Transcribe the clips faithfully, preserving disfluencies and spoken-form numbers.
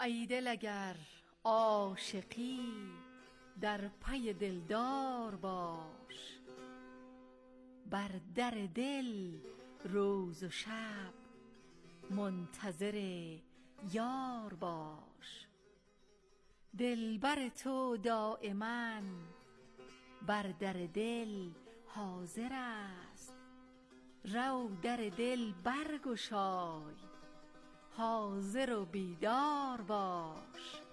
ای دل اگر عاشقی در پی دلدار باش، بر در دل روز و شب منتظر یار باش. دلبر تو دائما بر در دل حاضر است، رو در دل برگشای، حاضر و بیدار باش.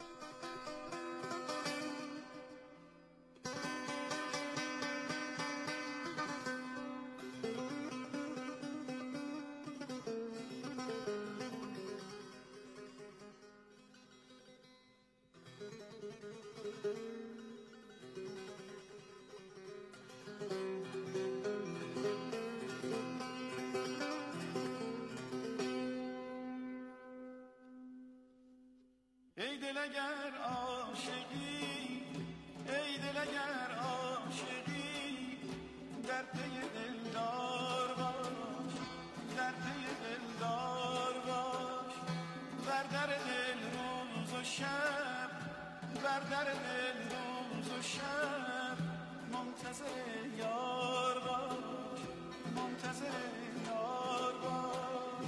ای دل اگر عاشقی، ای دل اگر عاشقی، در پی دلدار باش، در پی دلدار باش. بر در دل روز و شب، بر در دل روز و شب منتظر یار باش، منتظر یار باش.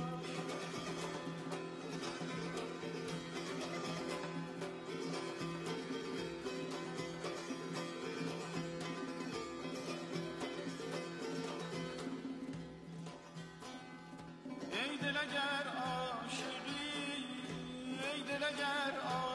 ای دل اگر عاشقی، ای دل اگر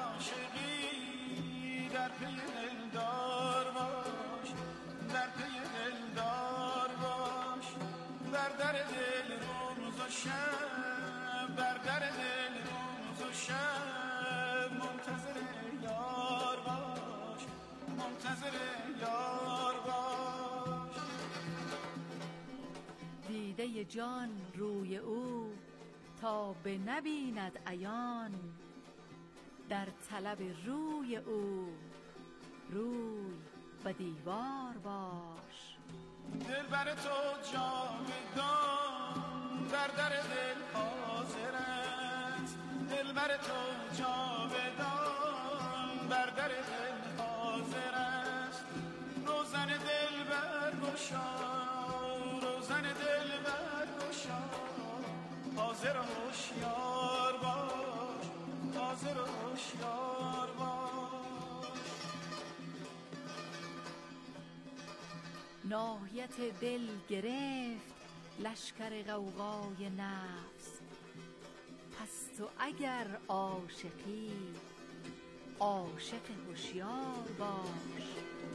عاشقی، در پی دلدار باش، در پی دلدار باش. بر در دل روز و شب، بر در دل روز و شب منتظر یار باش، منتظر یار باش. دیده جان روی او تا به نبیند عیان، در طلب روی او روی به دیوار باش. دلبر تو جاودان بر در دل حاضر است، دلبر تو جاودان بر در دل حاضر است. روزن دل برگشا، روزن دل برگشا، حاضر و هوشیار باش، حاضر و هوشیار باش. ناحیت دل گرفت لشکر غوغای نفس، پس تو اگر عاشقی عاشق هوشیار باش.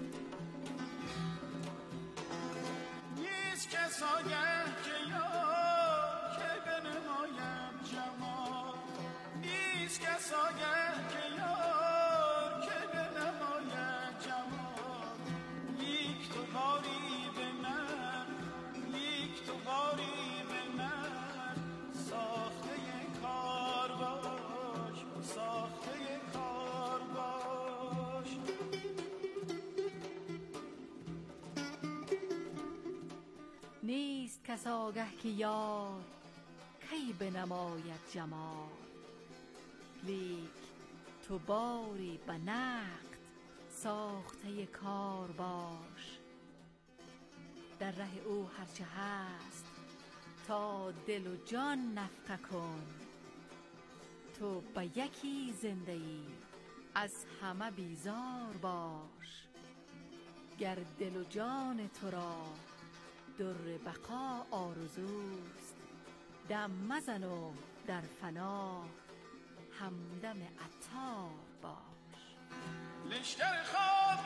نیست کس آگه که یار که بنمایم جمال، نیست کس آگه که یار که بنمایم جمال. لیک تو باری به من، لیک تو باری به من، ساخته کار باش، ساخته کار باش. نیست کس آگه که یار کی بنماید جمال، لیک تو باری به نقد ساخته کار باش. در ره او هرچه هست تا دل و جان نفقه کن، تو به یکی زنده ای از همه بیزار باش. گر دل و جان تو را در بقا آرزوست، دم مزن و در فنا همدم عطار باش. لشکر خواب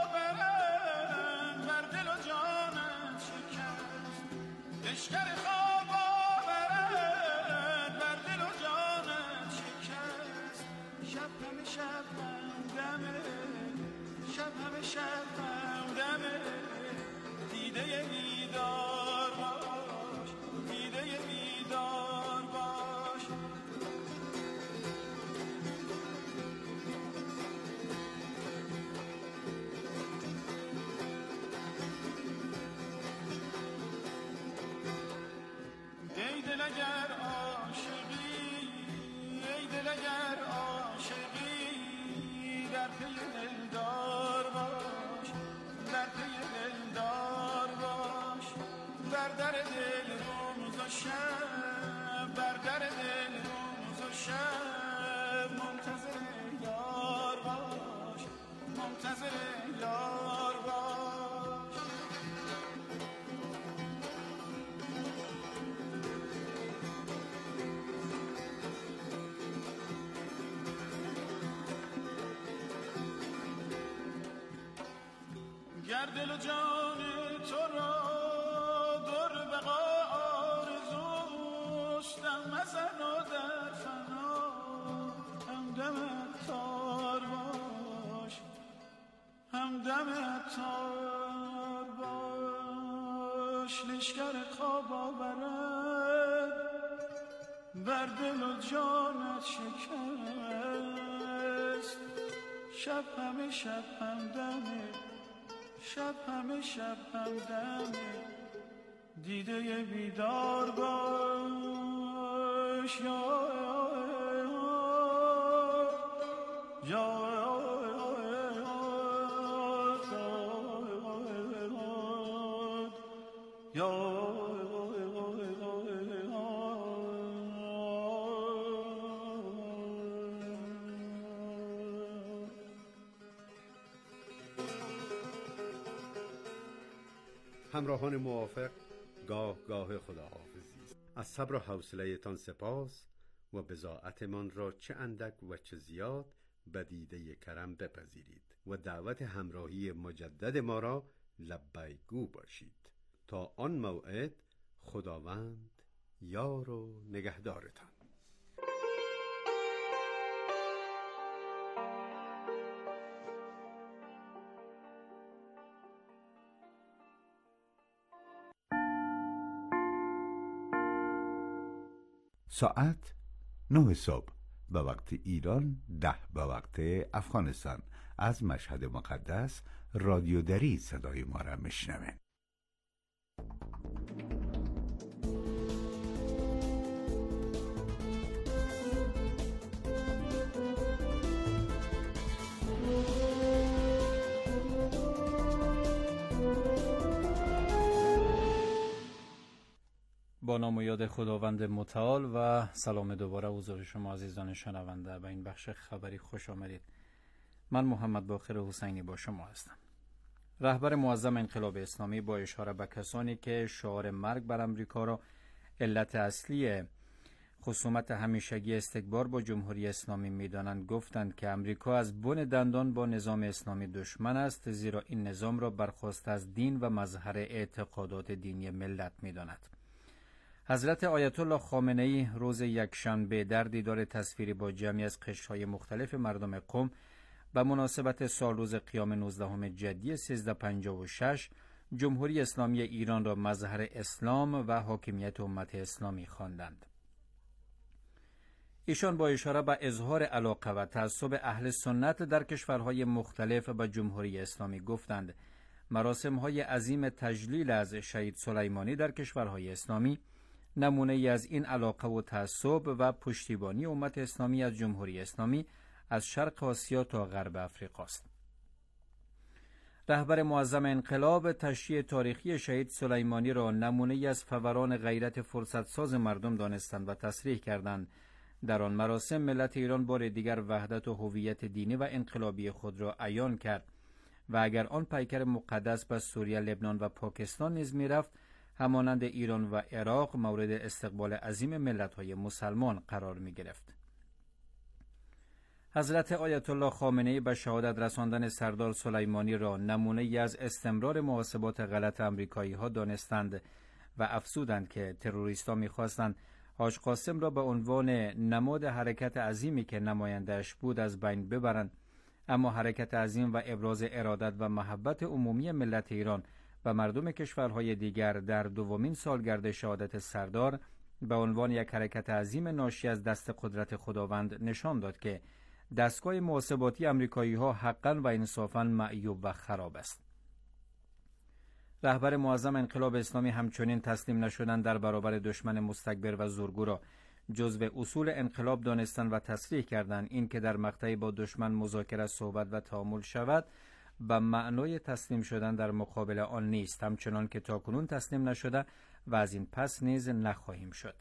آورد بر دل و جانم شکست، لشکر خواب آورد بر دل و جانم شکست. شب همه شب همدمه، شب همه شب همدمه، دیده بیدار باش، دیده بیدار باش. ای دل اگر عاشقی، ای دل اگر عاشقی، در دل و جان تو را در بقا آرزوست، دم مزن و در فنا همدم عطار باش، همدم عطار باش. لشکر خواب آورد بر دل و جانت شکست، شب همه شب همدمه، شب همه شب همدمه، دیده بیدار باش. یا یا همراهان موافق، گاه گاه خداحافظی. از صبر و حوصله تان سپاس و بضاعتمان را چه اندک و چه زیاد به دیده کرم بپذیرید و دعوت همراهی مجدد ما را لبیک گو باشید. تا آن موعد خداوند یار و نگهدارتان. ساعت نه صبح به وقت ایران، ده به وقت افغانستان. از مشهد مقدس رادیو دری صدای ما را میشنوین. با نام و یاد خداوند متعال و سلام دوباره حضور شما عزیزان شنونده به این بخش خبری خوش آمدید. من محمد باقر حسینی با شما هستم. رهبر معظم انقلاب اسلامی با اشاره به کسانی که شعار مرگ بر امریکا را علت اصلی خصومت همیشگی استکبار با جمهوری اسلامی می‌دانند، گفتند که امریکا از بن دندان با نظام اسلامی دشمن است، زیرا این نظام را برخواسته از دین و مظهر اعتقادات دینی ملت می‌داند. حضرت آیت الله خامنه ای روز یکشنبه در دیدار تصویری با جمعی از قشرهای مختلف مردم قم به مناسبت سال روز قیام نوزدهم جدی سیزده پنجاه و شش جمهوری اسلامی ایران را مظهر اسلام و حاکمیت امت اسلامی خواندند. ایشان با اشاره به اظهار علاقه و تعصب اهل سنت در کشورهای مختلف به جمهوری اسلامی گفتند مراسم‌های عظیم تجلیل از شهید سلیمانی در کشورهای اسلامی نمونه ای از این علاقه و تعصب و پشتیبانی امت اسلامی از جمهوری اسلامی از شرق آسیا تا غرب افریقا است. رهبر معظم انقلاب تشییع تاریخی شهید سلیمانی را نمونه ای از فوران غیرت فرصت ساز مردم دانستند و تصریح کردند در آن مراسم ملت ایران بار دیگر وحدت و هویت دینی و انقلابی خود را عیان کرد و اگر آن پیکر مقدس به سوریه، لبنان و پاکستان نیز می‌رفت، همانند ایران و عراق مورد استقبال عظیم ملت‌های مسلمان قرار می‌گرفت. حضرت آیت الله خامنه‌ای به شهادت رساندن سردار سلیمانی را نمونه‌ای از استمرار محاسبات غلط آمریکایی‌ها دانستند و افزودند که تروریست‌ها می‌خواستند حاج قاسم را به عنوان نماد حرکت عظیمی که نماینده‌اش بود از بین ببرند، اما حرکت عظیم و ابراز ارادت و محبت عمومی ملت ایران و مردم کشورهای دیگر در دومین سالگرد شهادت سردار به عنوان یک حرکت عظیم ناشی از دست قدرت خداوند نشان داد که دستگاه محاسباتی آمریکایی‌ها حقاً و انصافاً معیوب و خراب است. رهبر معظم انقلاب اسلامی همچنین تسلیم نشدن در برابر دشمن مستکبر و زورگو را جزو اصول انقلاب دانستند و تصریح کردند این که در مقطعی با دشمن مذاکره، صحبت و تعامل شود به معنای تسلیم شدن در مقابل آن نیست، همچنان که تاکنون تسلیم نشده و از این پس نیز نخواهیم شد.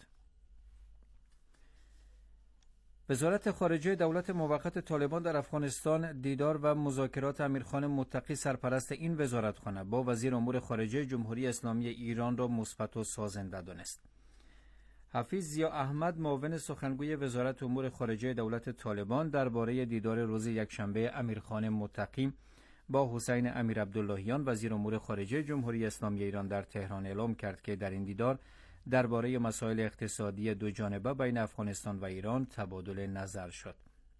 وزارت خارجه دولت موقت طالبان در افغانستان دیدار و مذاکرات امیرخان متقی سرپرست این وزارتخانه با وزیر امور خارجه جمهوری اسلامی ایران را مثبت و سازنده دانست. حفیظ ضیا احمد معاون سخنگوی وزارت امور خارجه دولت طالبان درباره دیدار روز یکشنبه امیرخان متقی با حسین امیر عبداللهیان وزیر امور خارجه جمهوری اسلامی ایران در تهران اعلام کرد که در این دیدار درباره مسائل اقتصادی دو جانبه بین افغانستان و ایران تبادل نظر شد.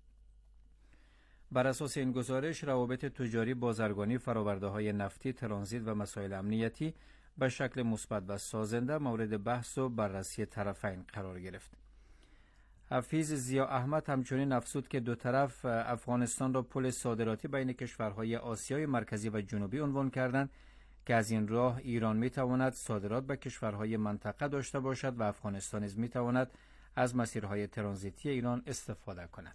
بر اساس این گزارش، روابط تجاری، بازرگانی، فرآورده‌های نفتی، ترانزیت و مسائل امنیتی به شکل مثبت و سازنده مورد بحث و بررسی طرفین قرار گرفت. حفیظ ضیا احمد همچنین افزود که دو طرف افغانستان را پل صادراتی بین کشورهای آسیای مرکزی و جنوبی عنوان کردند که از این راه ایران میتواند صادرات به کشورهای منطقه داشته باشد و افغانستان نیز میتواند از مسیرهای ترانزیتی ایران استفاده کند.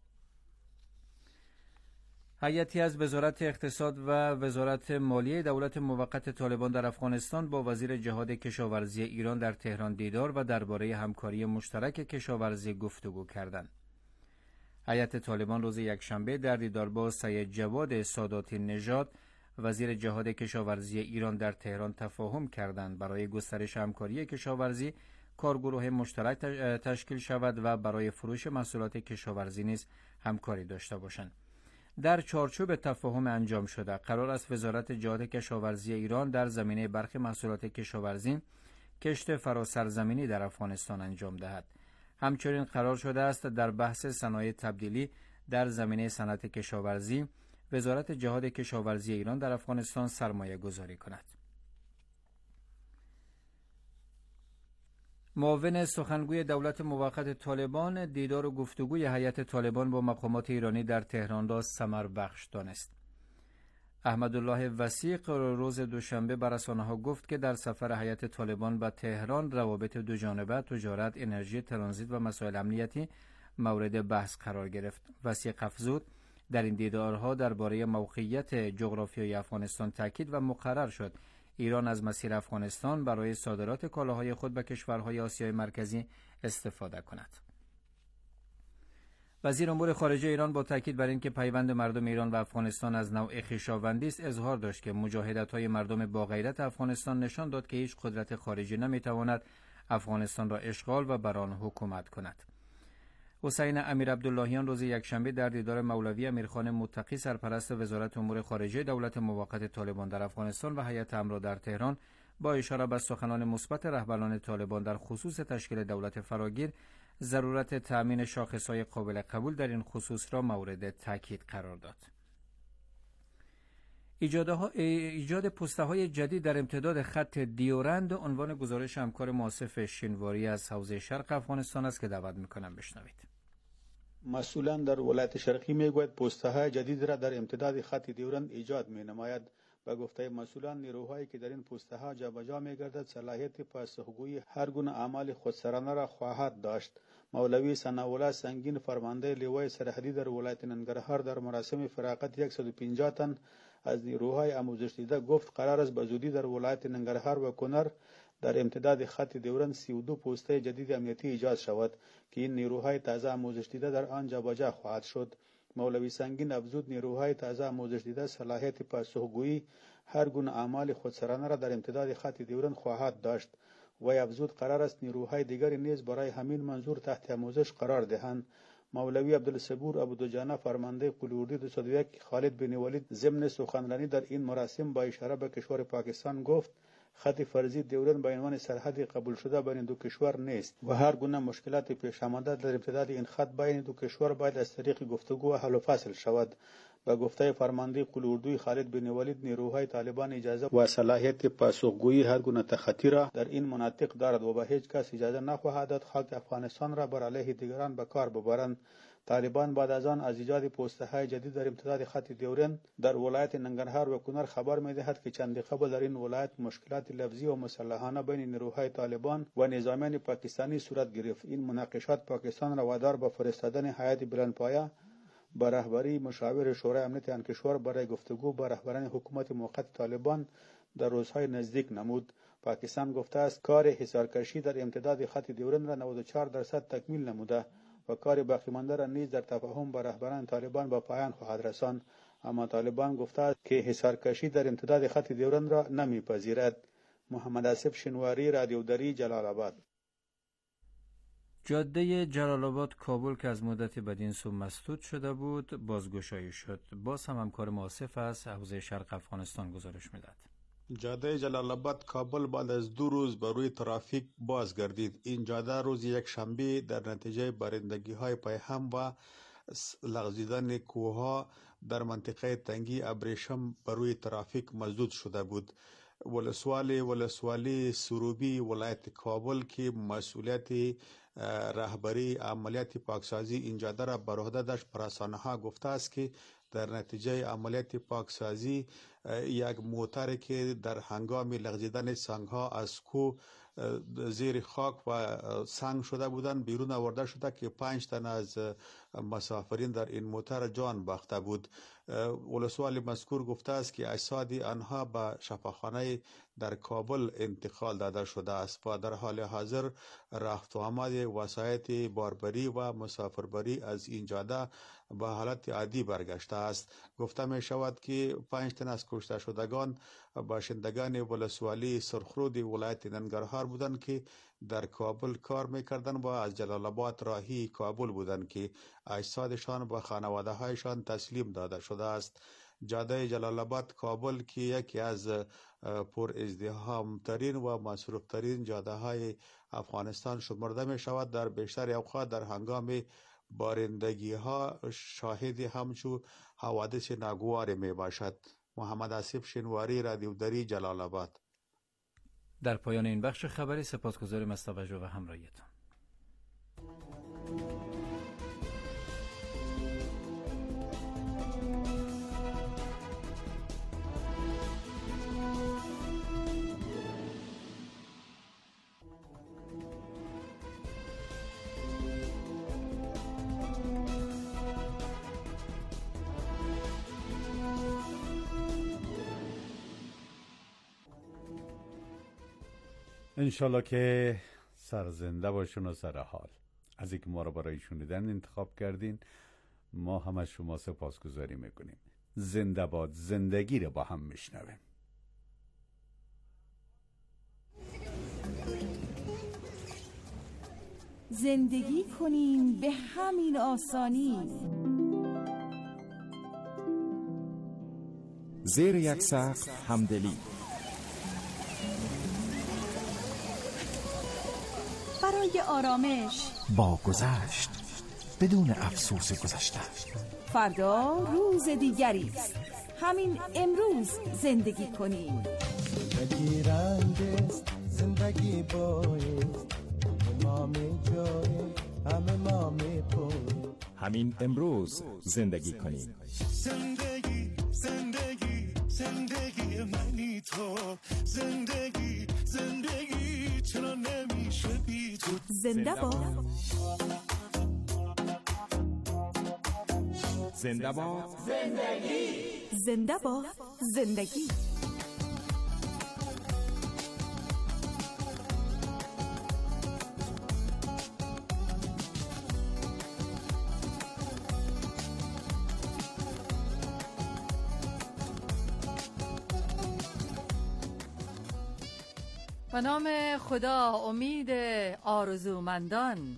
هیئتی از وزارت اقتصاد و وزارت مالیه دولت موقت طالبان در افغانستان با وزیر جهاد کشاورزی ایران در تهران دیدار و درباره همکاری مشترک کشاورزی گفتگو کردند. هیئت طالبان روز یکشنبه در دیدار با سید جواد ساداتی نژاد وزیر جهاد کشاورزی ایران در تهران تفاهم کردند برای گسترش همکاری کشاورزی کارگروه مشترک تشکیل شود و برای فروش محصولات کشاورزی نیز همکاری داشته باشند. در چارچوب تفاهم انجام شده قرار است وزارت جهاد کشاورزی ایران در زمینه برخی محصولات کشاورزی کشت فراسرزمینی در افغانستان انجام دهد. همچنین قرار شده است در بحث صنایع تبدیلی در زمینه صنعت کشاورزی وزارت جهاد کشاورزی ایران در افغانستان سرمایه گذاری کند. معاون سخنگوی دولت موقت طالبان دیدار و گفتگوی هیئت طالبان با مقامات ایرانی در تهران را ثمر بخش دانست. احمدالله وثیق روز دوشنبه به رسانه‌ها گفت که در سفر هیئت طالبان به تهران روابط دو جانبه، تجارت، انرژی، ترانزیت و مسائل امنیتی مورد بحث قرار گرفت. وثیق افزود در این دیدارها درباره موقعیت جغرافیایی افغانستان تاکید و مقرر شد ایران از مسیر افغانستان برای صادرات کالاهای خود به کشورهای آسیای مرکزی استفاده کند. وزیر امور خارجه ایران با تاکید بر اینکه پیوند مردم ایران و افغانستان از نوع خویشاوندی است اظهار داشت که مجاهدت‌های مردم با غیرت افغانستان نشان داد که هیچ قدرت خارجی نمی‌تواند افغانستان را اشغال و بر آن حکومت کند. حسین امیر عبداللهیان روز یکشنبه در دیدار مولوی امیرخان متقی سرپرست وزارت امور خارجه دولت موقت طالبان در افغانستان و هیئت امرا در تهران با اشاره به سخنان مثبت رهبران طالبان در خصوص تشکیل دولت فراگیر ضرورت تأمین شاخصهای قابل قبول در این خصوص را مورد تاکید قرار داد. ایجاد پسته‌های جدید در امتداد خط دیورند عنوان گزارش همکار مؤسف شینواری از حوزه شرق افغانستان است که دعوت می‌کنم بشنوید. مسئولان در ولایت شرقی میگوید پسته‌های جدید را در امتداد خط دیورند ایجاد می‌نماید. به گفته مسئولان نیروهایی که در این پسته‌ها جابجا می‌گردد صلاحیت پاسخگویی هر گونه اعمال خودسرانه را خواهد داشت. مولوی ثناءالله سنگین فرمانده لیوای سرحدی در ولایت ننگرهار در مراسم فراغت صد و پنجاه تن از نیروهای آموزش دیده گفت قرار است به زودی در ولایت ننگرهار و کنر در امتداد خط دیورند سی و دو پسته جدید امنیتی ایجاد شود که این نیروهای تازه آموزش دیده در آن جابجا خواهد شد. مولوی سنگین افزود نیروهای تازه آموزش دیده صلاحیت پاسخگویی هر گونه اعمال خودسرانه را در امتداد خط دیورند خواهد داشت. و افزود قرار است نیروهای دیگری نیز برای همین منظور تحت آموزش قرار دهند. مولوی عبدالصبور ابودجانه فرمانده قلوردی دویست و یک خالد بن ولید ضمن سخنرانی در این مراسم با اشاره به کشور پاکستان گفت خط فرضی دیورند به عنوان سرحد قبول شده بین دو کشور نیست و هر گونه مشکلات پیش آمده در امتداد این خط بین دو کشور باید از طریق گفتگو و حل و فصل شود. به گفته فرمانده قلوردوی خالد بن ولید نیروهای طالبان اجازه و صلاحیت پاسخگویی هر گونه تخطی را در این مناطق دارد و به هیچ کس اجازه نخواهد داد خاک افغانستان را بر علیه دیگران به کار ببرند. طالبان بعد از آن از ایجاد پسته‌های جدید در امتداد خط دیورند در ولایت ننگرهار و کنر خبر می‌دهد که چندی قبل در این ولایت مشکلات لفظی و مسلحانه بین نیروهای طالبان و نظامیان پاکستانی صورت گرفت. این مناقشات پاکستان را وادار به فرستادن هیئت بلندپایه با رهبری مشاور شورای امنیت آن کشور برای گفتگو با رهبران حکومت موقت طالبان در روزهای نزدیک نمود. پاکستان گفته است کار حصارکشی در امتداد خط دیورند را نود و چهار درصد تکمیل نموده و کار باقی مانده را نیز در تفاهم با رهبران طالبان به پایان خواهد رساند. اما طالبان گفته است که حصارکشی در امتداد خط دیورند را نمیپذیرد. محمد آصف شینواری، رادیو دری، جلال آباد. جاده جلال آباد کابل که از مدتی بدین سو مسدود شده بود بازگشایی شد. باز هم همکار ما آصف از حوزه شرق افغانستان گزارش میداد. جاده جلال آباد کابل بعد از دو روز بر روی ترافیک باز گردید. این جاده روز یک شنبه در نتیجه بارندگی های پیهم و لغزیدن کوهها در منطقه تنگی ابریشم بر روی ترافیک مسدود شده بود. ولسوالی ولسوالی سروبی ولایت کابل که مسئولیت رهبری عملیات پاکسازی این جاده را بر عهده داشت، بر رسانه‌ها گفته است که در نتیجه عملیات پاکسازی یک موتر که در هنگام لغزیدن سنگ‌ها از کوه زیر خاک و سنگ شده بودند بیرون آورده شده که پنج تن از مسافرین در این موتر جان باخته بود. ولسوالی مذکور گفته است که اجساد آنها به شفاخانه در کابل انتقال داده شده است و در حال حاضر رفت و آمد وسایط باربری و مسافربری از این جاده به حالت عادی برگشته است. گفته می شود که پنج تن از کشته شدگان باشندگان ولسوالی سرخرود ولایت ننگرهار بودند که در کابل کار میکردند و از جلال آباد راهی کابل بودند که اجسادشان به خانواده هایشان تسلیم داده شده است. جاده جلال آباد کابل که یکی از پر ازدحام ترین و مصروف ترین جاده های افغانستان شمرده می شود، در بیشتر اوقات در هنگام بارندگی ها شاهد همچو حوادث ناگوار می باشد. محمد آصف شنواری، رادیو دری، جلال آباد. در پایان این بخش خبری سپاسگزاریم از توجه و همراهیتان. انشالله که سرزنده باشون و سر حال. از اینکه ما را برای شنیدن انتخاب کردین ما هم از شما سپاسگزاری میکنیم. زنده باد. زندگی را با هم میشنویم. زندگی کنیم به همین آسانی، زیر یک سقف همدلی، برای آرامش با گذشت بدون افسوس گذشته. فردا روز دیگری است، همین امروز زندگی کنیم. زندگی رنگ است، زندگی بایست، ما می جای همه ما می پوی. همین امروز زندگی کنیم. زندگی زندگی زندگی منی تو، زندگی زندگی چرا نمیشه بی تو. زنده باد. زنده باد زندگی. زنده باد زندگی. به نام خدا، امید آرزومندان.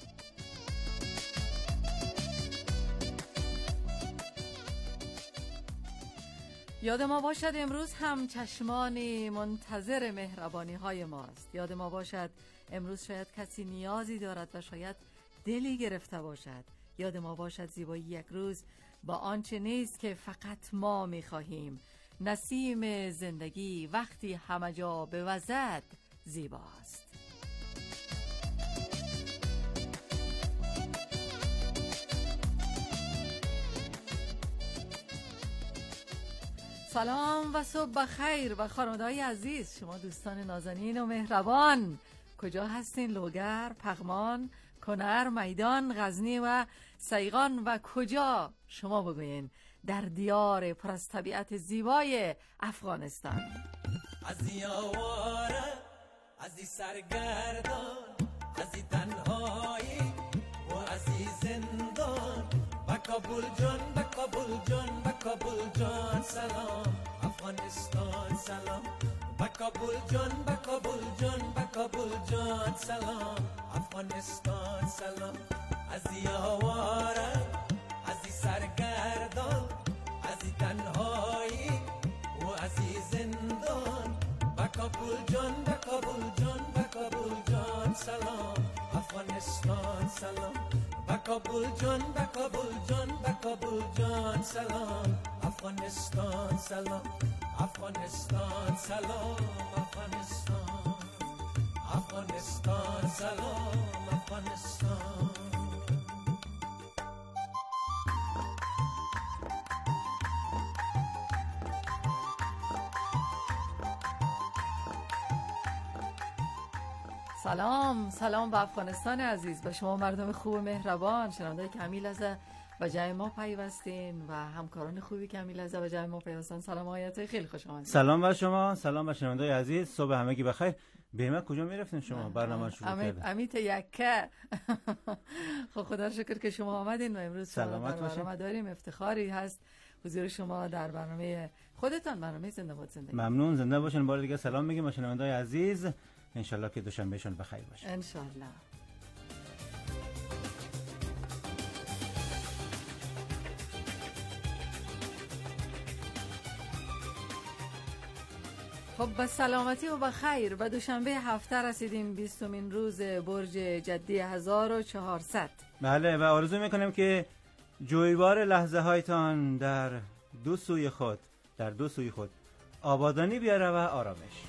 یاد ما باشد امروز هم چشمانی منتظر مهربانی های ماست. یاد ما باشد امروز شاید کسی نیازی دارد و شاید دلی گرفته باشد. یاد ما باشد زیبایی یک روز با آنچه نیست که فقط ما می‌خواهیم. نسیم زندگی وقتی همه جا بوزد زیباست. سلام و صبح بخیر و خانواده‌های عزیز، شما دوستان نازنین و مهربان. کجا هستین؟ لوگر، پغمان، کنر، میدان، غزنی و سیغان و کجا؟ شما بگوین. در دیار پر از طبیعت زیبای افغانستان. از این آواره، از این سرگردان، از این تنهایی و از این زندان، با کابل جان، با کابل جان، با کابل جان سلام. افغانستان سلام. با کابل جان، با کابل جان، با کابل جان سلام. افغانستان سلام از یاواره از سرگردان از تنهایی و از زندان با کابل جان با کابل جان با کابل جان سلام افغانستان سلام با کابل جان با کابل جان با کابل جان سلام افغانستان سلام افغانستان سلام افغانستان افغانستان سلام افغانستان سلام سلام به افغانستان عزیز، به شما مردم خوب مهربان، شنونده کمی لحظه و جای ما پیوستین و همکاران خوبی کمی لحظه و جای ما پیوستن. سلام آیت خیلی خوش آمدید. سلام بر شما، سلام بر شنونده عزیز، صبح همگی بخیر. به کجا میرفتین شما؟ برنامه شروع کردین. امیت یکه. خب خدا رو شکر که شما آمدین و امروز سلامت شما برنامه داریم. افتخاری هست حضور شما در برنامه خودتان، برنامه زنده باد زندگی. ممنون، زنده باشین. بار دیگه سلام میگیم به شنونده عزیز، انشالله که دوشنبهشون بخیر باشه. انشالله. خب به سلامتی و به خیر به دوشنبه هفته رسیدیم، بیستمین روز برج جدی هزار و چهارصد. بله و آرزو میکنیم که جویبار لحظه هایتان در دو سوی خود در دو سوی خود آبادانی بیاره و آرامش.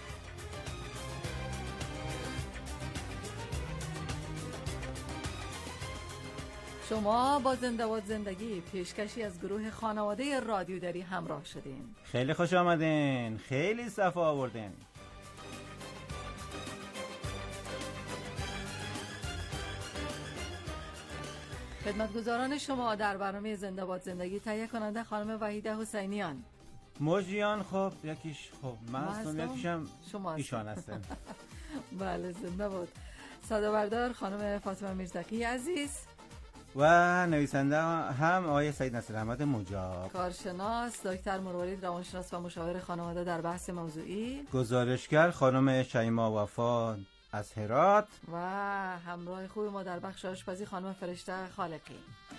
شما با زنده باد زندگی پیشکشی از گروه خانواده رادیو دری همراه شدین. خیلی خوش آمدین، خیلی صفا آوردین. خدمتگزاران شما در برنامه زنده باد زندگی تهیه کننده خانم وحیده حسینیان. موجیان خب یکیش خب من هستم، یکیشم شما ایشان هستن. بله زنده باد. صدا بردار خانم فاطمه میرزکی عزیز و نویسنده هم آقای سید نصیر احمد مجاب. کارشناس دکتر مروارید روانشناس و مشاور خانواده در بحث موضوعی. گزارشگر خانم شیما وفا از هرات و همراه خوب ما در بخش آشپزی خانم فرشته خالقی.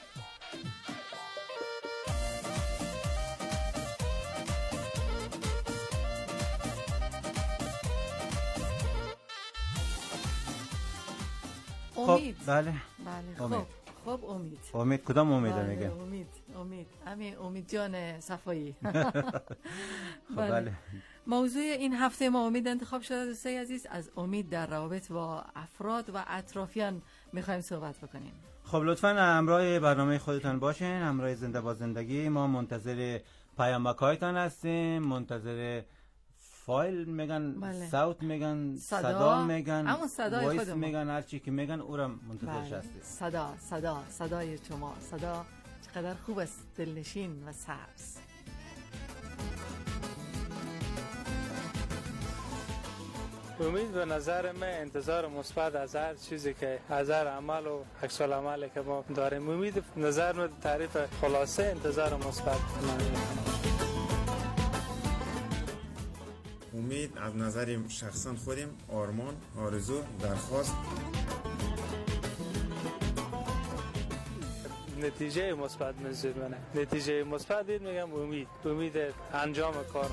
امید. خب بله بله امید. خب خب امید امید کدام امید بله میگه؟ امید امید همین امید جان صفایی. خب بله. موضوع این هفته ما امید انتخاب شده دوستای عزیز. از امید در روابط با افراد و اطرافیان میخوایم صحبت بکنیم. خب لطفاً همراه برنامه خودتان باشین، همراه زنده با زندگی. ما منتظر پیامک‌هایتان هستیم، منتظر فایل میگن، بله. صوت میگن، صدا, صدا میگن، همون صدای وایس خودمون میگن، هر چی که میگن او را منتظرش بله. هستیم. صدا صدا صدای شما، صدا چقدر خوب است، دلنشین و سبز. امید به نظر من انتظار مثبت از هر چیزی که از هر عمل و عکس العملی که ما داریم. امید نظر من تعریف خلاصه انتظار مثبت. امید از نظر شخصا خودم آرمان، آرزو، درخواست. نتیجه مثبت منظور منه. نتیجه مثبت دید میگم امید امید انجام کار.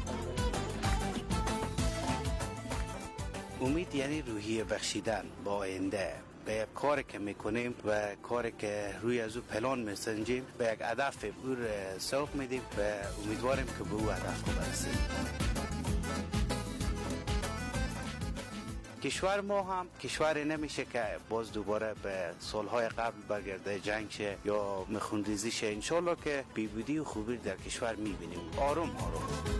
امید یعنی روحیه بخشیدن با آینده، به یک کاری که میکنیم و کاری که روی از او پلان میسنجیم به یک هدف او سوق میدیم و امیدواریم که به او هدف برسیم. کشور ما هم کشوری نمیشه که باز دوباره به سالهای قبل برگرده جنگ شه یا مخونریزی شه. انشالله که بیبودی و خوبی در کشور میبینیم، آروم آروم.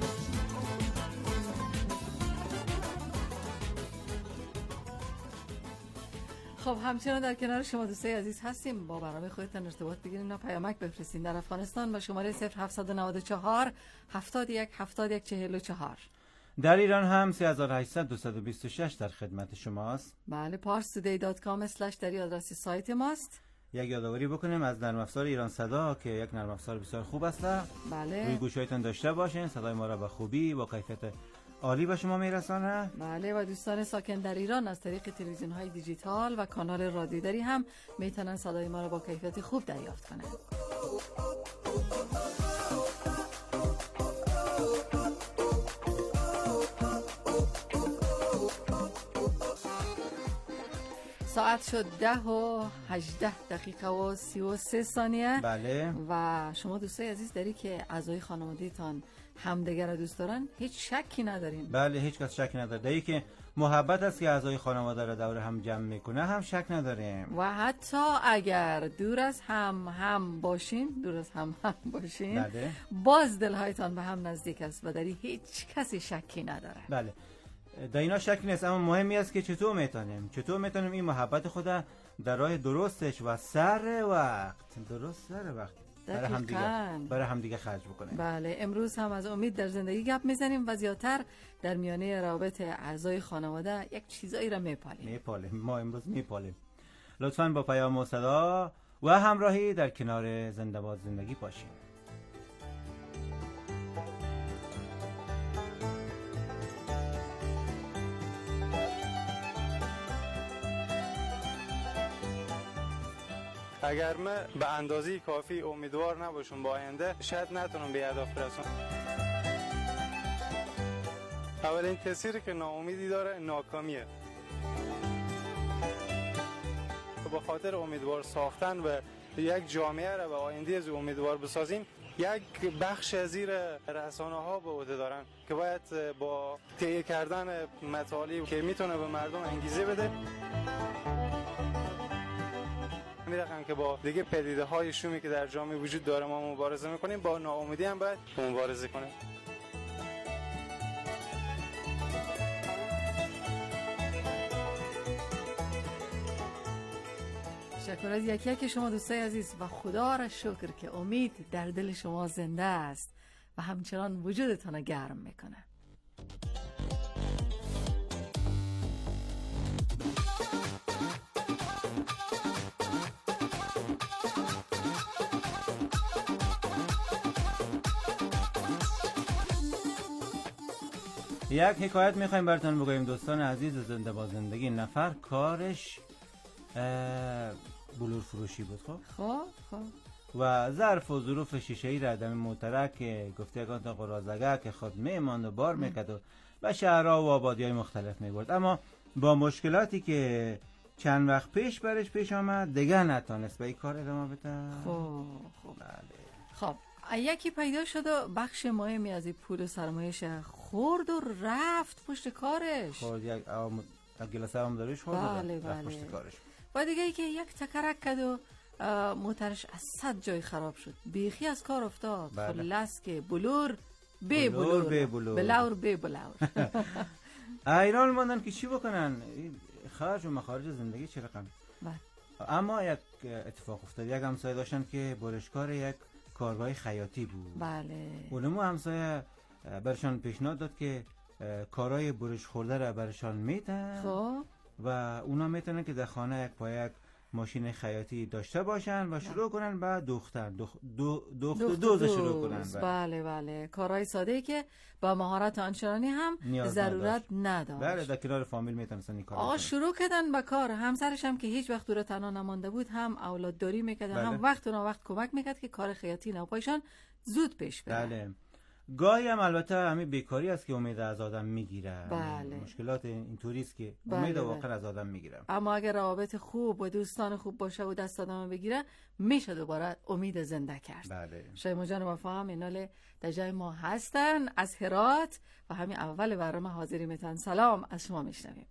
خب همچنان در کنار شما دوستای عزیز هستیم. با برنامه خودتان ارتباط بگیرید و پیامک بفرستین در افغانستان با شماره صفر هفت نه چهار هفتاد و یک هفتاد و یک چهل و چهار. در ایران هم سه هزار و هشتصد دویست و بیست و شش در خدمت شماست. بله پارس تودی دات کام اسلش در آدرس سایت ماست. یک یادآوری بکنیم از نرم افزار ایران صدا که یک نرم افزار بسیار خوب است. بله روی گوشیتون داشته باشین، صدای ما را به خوبی با کیفیت عالی به شما میرسانه. بله و دوستان ساکن در ایران از طریق تلویزیون های دیجیتال و کانال رادیوداری هم میتونن صدای ما رو با کیفیت خوب دریافت کنن. ساعت شد ده و هجده دقیقه و سی و سه ثانیه. بله. و شما دوستای عزیز داری که اعضای خانواده‌تان همدیگر رو دوست دارن، هیچ شکی ندارین. بله هیچ کس شک نداره. دایی که محبت است که اعضای خانواده را دور هم جمع میکنه هم شک نداریم. و حتی اگر دور از هم هم باشین، دور از هم هم باشین، بله. باز دلهایتان به هم نزدیک است و داری هیچ کسی شکی نداره. بله در اینا شکی نیست، اما مهمی است که چطور میتونیم چطور میتونیم این محبت خود در راه درستش و سر وقت درست سر وقت برای هم دیگه برای هم دیگه خرج بکنیم. بله امروز هم از امید در زندگی گپ میزنیم و زیادتر در میانه روابط اعضای خانواده یک چیزایی را میپالیم میپالیم ما امروز میپالیم. لطفاً با پیام و صدا و همراهی در کنار زنده باد زندگی باشیم. اگر من به اندازه کافی امیدوار نباشم با آینده، شاید نتونم به هدف برسم. اولین کسی که ناامیدی داره ناکامیه. با خاطر امیدوار ساختن و یک جامعه را به آینده از امیدوار بسازیم، یک بخش از زیر رسانه ها به عهده دارن که باید با تهیه کردن مطالب که میتونه به مردم انگیزه بده، میرقم که با دیگه پدیده های شومی که در جامعه وجود داره ما مبارزه میکنیم، با ناامیدی هم باید مبارزه کنیم. شکر از یکی یکی شما دوستای عزیز و خدا را شکر که امید در دل شما زنده است و همچنان وجودتان گرم میکنه. یک حکایت میخوایم براتون بگویم دوستان عزیز زنده با زندگی. نفر کارش بلور فروشی بود. خب خب خب و ظرف و ظروف شیشه‌ای را دم موترک گفته یکان تا قرازگه که خود میماند و بار میکرد و به شهرها و آبادی‌های مختلف میبرد، اما با مشکلاتی که چند وقت پیش برش پیش آمد دیگه نتونست به این کار ادامه بده. خب خب بله. خب یکی پیدا شد و بخش مهمی از این پول و سرمایه‌اش خورد و رفت پشت کارش. خورد یک گلاسه هم داریش خورد بله و رفت پشت کارش. و دیگه ای که یک تکرک کد و موترش از صد جای خراب شد، بیخی از کار افتاد. بله. خلاص که بلور بی بلور بی بلور بلور بی بلور ایران ماندن که چی بکنن، خرج و مخارج زندگی چه رقم. بله. اما یک اتفاق افتاد، یک همسایه داشتن که برشکار یک کارگاه خیاطی بود. بله. اونمو همسایه برشان پیشنهاد داد که کارهای برش خورده را برشان میتن. خب و اونا میتونن که در خانه یک پای یک ماشین خیاطی داشته باشن و شروع کنن به دوختن دخ... دو... دوخت دوز, دوز شروع کنن. بله بله کارهای ساده ای که با مهارت آنچنانی هم ضرورت نداشت. بله در کنار فامیل میتونستن این کار آقا شروع کردن به کار. همسرش هم که هیچ وقت دور تنها نمانده بود، هم اولادداری میکرد. بله. هم وقت و وقت کمک میکرد که کار خیاطی نوپایشان زود پیش بره. بله. گاهی هم البته همین بیکاری است که امید از آدم میگیره. بله. مشکلات اینطوری است که بله امید بله. واقعا از آدم میگیره. اما اگر روابط خوب و دوستان خوب باشه و دست آدم بگیره، میشه دوباره امید زنده کرد. بله. شایما جان وفا هم اینال در جای ما هستن از هرات و همین اول برنامه حاضری میتن. سلام از شما میشنویم.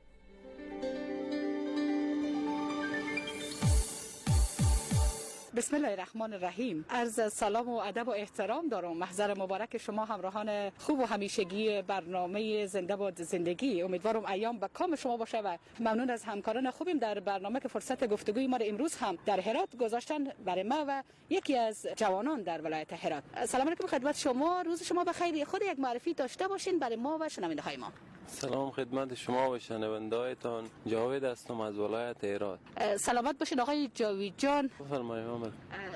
بسم الله الرحمن الرحیم. عرض سلام و ادب و احترام دارم. محضر مبارک شما همراهان خوب و همیشگی برنامه زنده باد زندگی. امیدوارم ایام به کام شما باشه و ممنون از همکاران خوبیم در برنامه که فرصت گفتگوی ما امروز هم در هرات گذاشتن برای ما و یکی از جوانان در ولایت هرات. سلام علیکم خدمت شما، روز شما بخیر. خود یک معرفی داشته باشین برای ما و شنونده های ما. سلام خدمت شما و شنونده‌هایتان. جاوید هستم از ولایت هرات. سلامت باشین آقای جاوید جان. بفرمایید.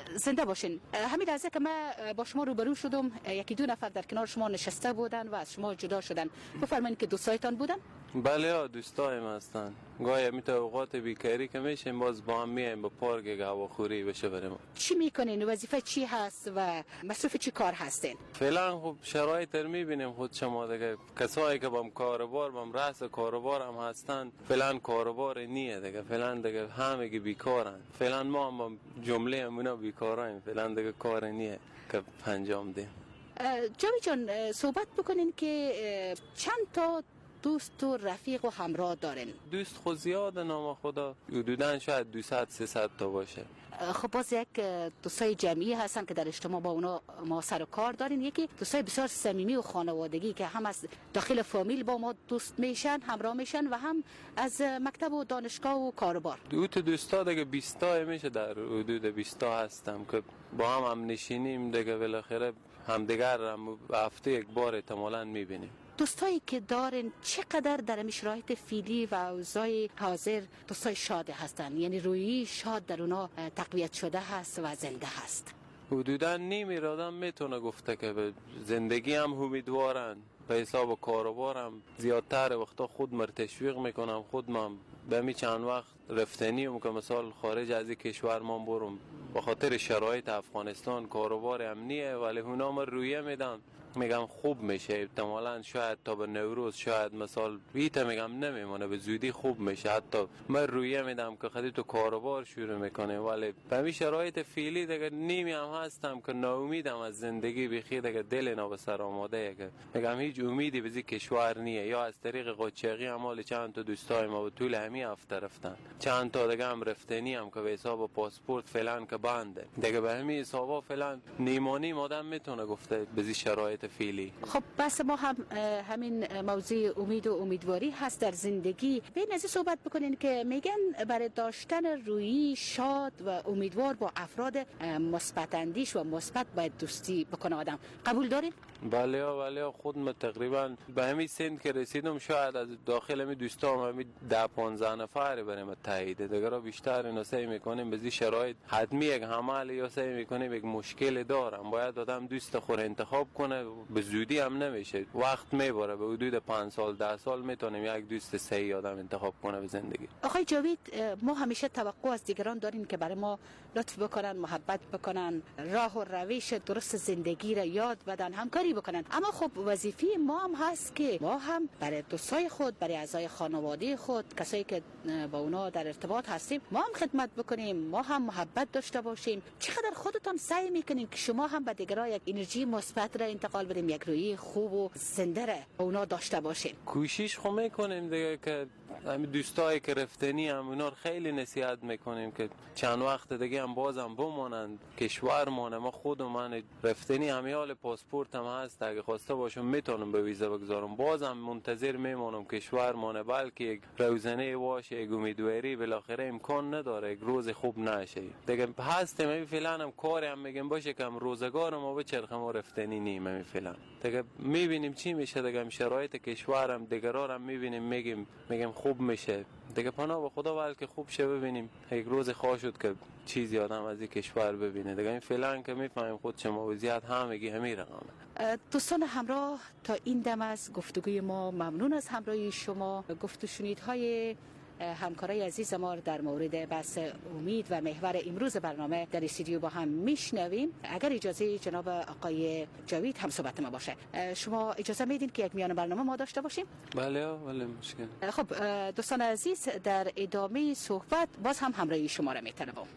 زنده باشین. همین لحظه که من با شما روبرو شدم یکی دو نفر در کنار شما نشسته بودن و از شما جدا شدن. بفرمایید که دوستایتان بودن؟ بله دوستایم هستن. گاهی میت اوقات بیکاری که میشیم باز با هم میایم به پارک هواخوری بشه بریم. چی میکنین؟ وظیفه چی هست و مصروف چی کار هستین؟ فعلا خب شرایط رو میبینیم خود شما دیگه. کسایی که بام کاروبار بام رأس کاروبار هم هستن فعلا کاروبار نیه دیگه. فعلا دیگه همه بیکارن. فعلا ما هم جمله همونا بیکاریم. فعلا دیگه کار نیه که انجام دیم. جاوید جان صحبت بکنین که چند تا دوست و رفیق و همراه دارن؟ دوست خود زیاده نام خدا حدوداً شاید دویست سیصد تا باشه. خب باز یک دوستای جمعی هستن که در اجتماع با اونا ما سر و کار دارین. یکی دوستای بسیار صمیمی و خانوادگی که هم از داخل فامیل با ما دوست میشن، همراه میشن و هم از مکتب و دانشگاه و کاروبار. دو تا دوستا دیگه بیست تا میشه، در حدود بیست تا هستم که با هم هم نشینیم دیگه. بالاخره همدیگر هم هفته یک بار احتمالاً میبینیم. دوستایی که دارن چقدر در این شرایط فعلی و اوضاع حاضر دوستای شاد هستن؟ یعنی روحی شاد در اونا تقویت شده هست و زنده هست؟ حدودا نیم ایرادم میتونه گفته که به زندگی هم امیدوارن، به حساب کاروبار هم زیادتر وقتا خود مر تشویق میکنم. خود من به می چند وقت رفتنیم که مثال خارج از کشور ما برم به خاطر شرایط افغانستان کاروبار امنیه، ولی اونا من رویه میدم میگم خوب میشه. احتمالاً شاید تا به نوروز شاید مثال ویت میگم نمیمونه، به زودی خوب میشه. حتی من رویه میدم که خیلی تو کاروبار شروع میکنه، ولی به می شرایط فعلی دیگه نیمی هم هستم که ناامیدم از زندگی. بخیر دیگه دل اینا به سر آماده که میگم هیچ امیدی به کشور نیه. یا از طریق قاچاقی هم چند تا دوستای ما طول همین هفته رفتن، چند تا دیگه هم رفتنی هم که به حساب پاسپورت فعلا که بنده دیگه. به همین حسابا فعلا نیمانی آدم میتونه گفته به شرایط فعلی. خب بس ما هم همین موضوع امید و امیدواری هست در زندگی. بین از صحبت بکنین که میگن برای داشتن روحی شاد و امیدوار با افراد مثبت اندیش و مثبت باید دوستی بکنه آدم. قبول دارین؟ بله بله خود من تقریبا به همین سن که رسیدم شاید از داخل می دوستام همین ده پانزده نفر بریم تایید دیگه را بیشتر اینا سعی میکنیم به شرایط حتمی یک عمل یا سعی میکنیم یک مشکل دارم باید آدم دوست خود انتخاب کنه. به زودی هم نمیشه، وقت میبره. به حدود پنج سال ده سال میتونیم یک دوست صحیح آدم انتخاب کنه به زندگی. آقای جاوید ما همیشه توقع از دیگران داریم که برای ما لطف بکنن، محبت بکنن، راه و روش درست زندگی را یاد بدن، همکاری بکنن. اما خب وظیفه ما هم هست که ما هم برای دوستای خود، برای اعضای خانواده خود، کسایی که با اونا در ارتباط هستیم، ما هم خدمت بکنیم، ما هم محبت داشته باشیم. چقدر خودتان سعی میکنین که شما هم به دیگران یک انرژی مثبت را انتقال بدیم، یک روحی خوب و زنده را اونا داشته باشین؟ کوشش خو میکنیم دیگه که همین دوستایی که رفتنی هم اونا خیلی نصیحت میکنیم که چند وقت دیگه هم بازم بمونن کشورمون. ما خود من رفتنی همیال پاسپورت هم هست، اگه خواسته باشم میتونم به ویزا بگذارم. بازم منتظر میمونم کشورمون، بلکه یک روزنه واشه، یک امیدواری بالاخره امکان نداره یک روز خوب نشه دیگه. هستیم همین فعلا هم کاری هم میگم باشه که هم روزگار ما بچرخه ما رفتنی نیم همین فعلا دیگه. میبینیم چی میشه دیگه. شرایط کشورم دیگرار هم میبینیم میگیم میگم خوب میشه دیگه. پناه به خدا بلکه خوب شه ببینیم یک روز خواه شد که چیزی آدم از این کشور ببینه دیگه. این فعلا که میفهمیم خود چه موضوعیت همگی همین رقمه. دوستان همراه تا این دم از گفتگوی ما ممنون از همراهی شما. گفت و شنیدهای همکارای عزیز ما در مورد بحث امید و محور امروز برنامه در استودیو با هم میشنویم. اگر اجازه جناب آقای جاوید هم صحبت ما باشه، شما اجازه میدین که یک میان برنامه ما داشته باشیم؟ بله بله مشکل. خب دوستان عزیز در ادامه صحبت باز هم همراهی شما را میطلبم.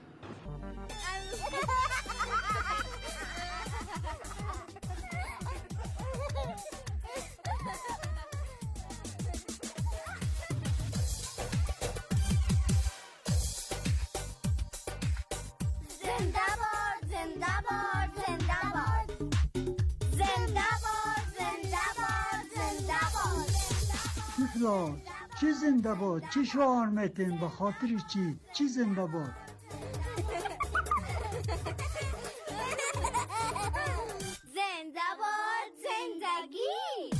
چی زنده باد؟ چی شعار میتین؟ به خاطر چی؟ چی زنده باد؟ زنده باد زندگی،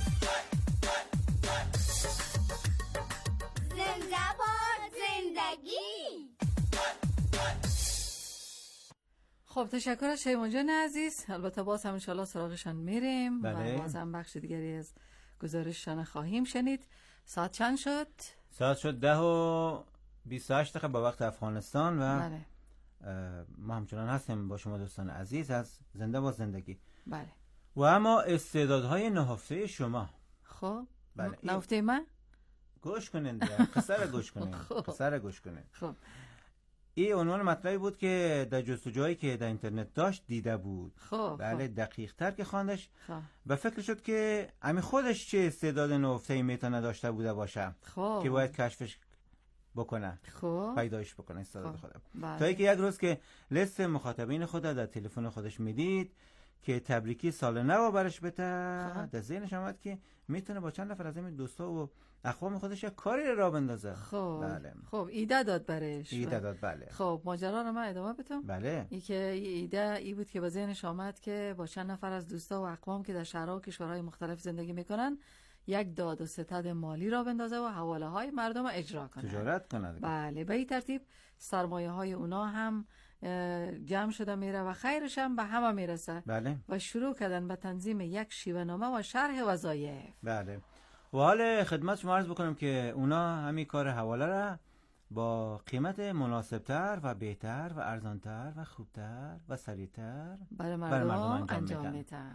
زنده باد زندگی. خب تشکر از شیمان جان عزیز. البته باز هم انشالله سراغشان میریم بله. و باز هم بخش دیگری از گزارششان خواهیم شنید. ساعت چند شد؟ ساعت شد ده و بیست و هشت دقیقه با وقت افغانستان و بله. ما همچنان هستیم با شما دوستان عزیز از زنده با زندگی. بله. و اما استعدادهای نهفته شما. خب بله. نهفته من؟ گوش کنین دیگه. قصه رو گوش کنین. قصه رو گوش کنین. خب این عنوان مطلبی بود که در جستجوهایی که در اینترنت داشت دیده بود. خب بله دقیق تر که خواندش خب. و فکر شد که همین خودش چه استعداد نهفته‌ای میتونه داشته بوده باشه خب. که باید کشفش بکنه، خب پیدایش بکنه استعداد خب. خودم. بله. تا اینکه یک روز که لیست مخاطبین خود در تلفن خودش میدید که تبریکی سال نو برش بده، در ذهنش آمد که میتونه با چند نفر از این دوستا و اقوام خودش یک کاری را بندازه. خب بله. خب ایده داد برش. ایده داد بله. خب ماجرا رو من ادامه بدم. بله. ای که ایده ای بود که به ذهنش آمد که با چند نفر از دوستا و اقوام که در شهرها و کشورهای مختلف زندگی میکنن یک داد و ستد مالی را بندازه و حواله های مردم را اجرا کنه. تجارت کنه. بله به این ترتیب سرمایه های اونا هم جمع شده میره و خیرش هم به همه میرسه. بله. و شروع کردن به تنظیم یک شیوه نامه و شرح وظایف. بله. و حال خدمت شما عرض بکنم که اونا همین کار حواله را با قیمت مناسبتر و بهتر و ارزانتر و خوبتر و سریعتر برای مردم, مردم انجام میدن.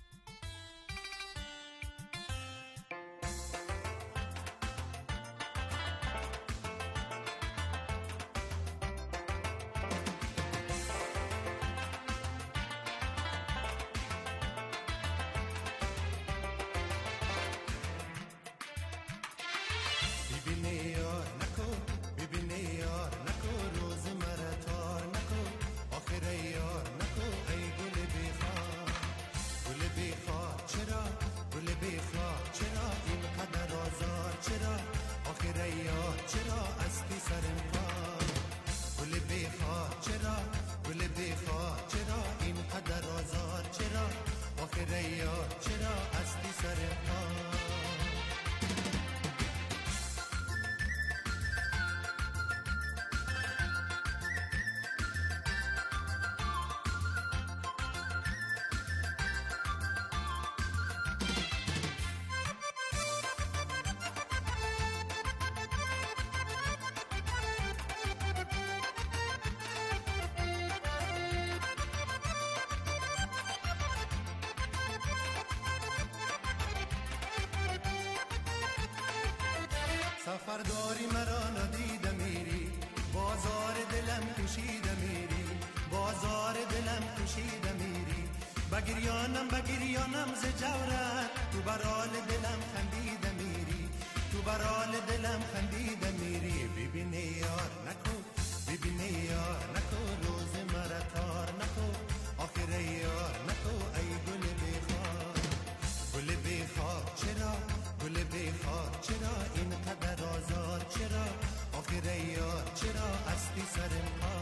سفرداری مرا ندیده میری، بازار دلم کشیده میری، بازار دلم کشیده میری، بگریانم بگریانم ز جورت، تو برال دلم خندیده میری، تو برال دلم خندیده میری. ببینی یار نکو، ببینی یار نکو، روز مرا تار نکو، آخر یار نکو، ای گل بیخار، گل بیخار چرا، گل بیخار چرا اینقدر آزار، چرا آخر یار چرا استی سر پا.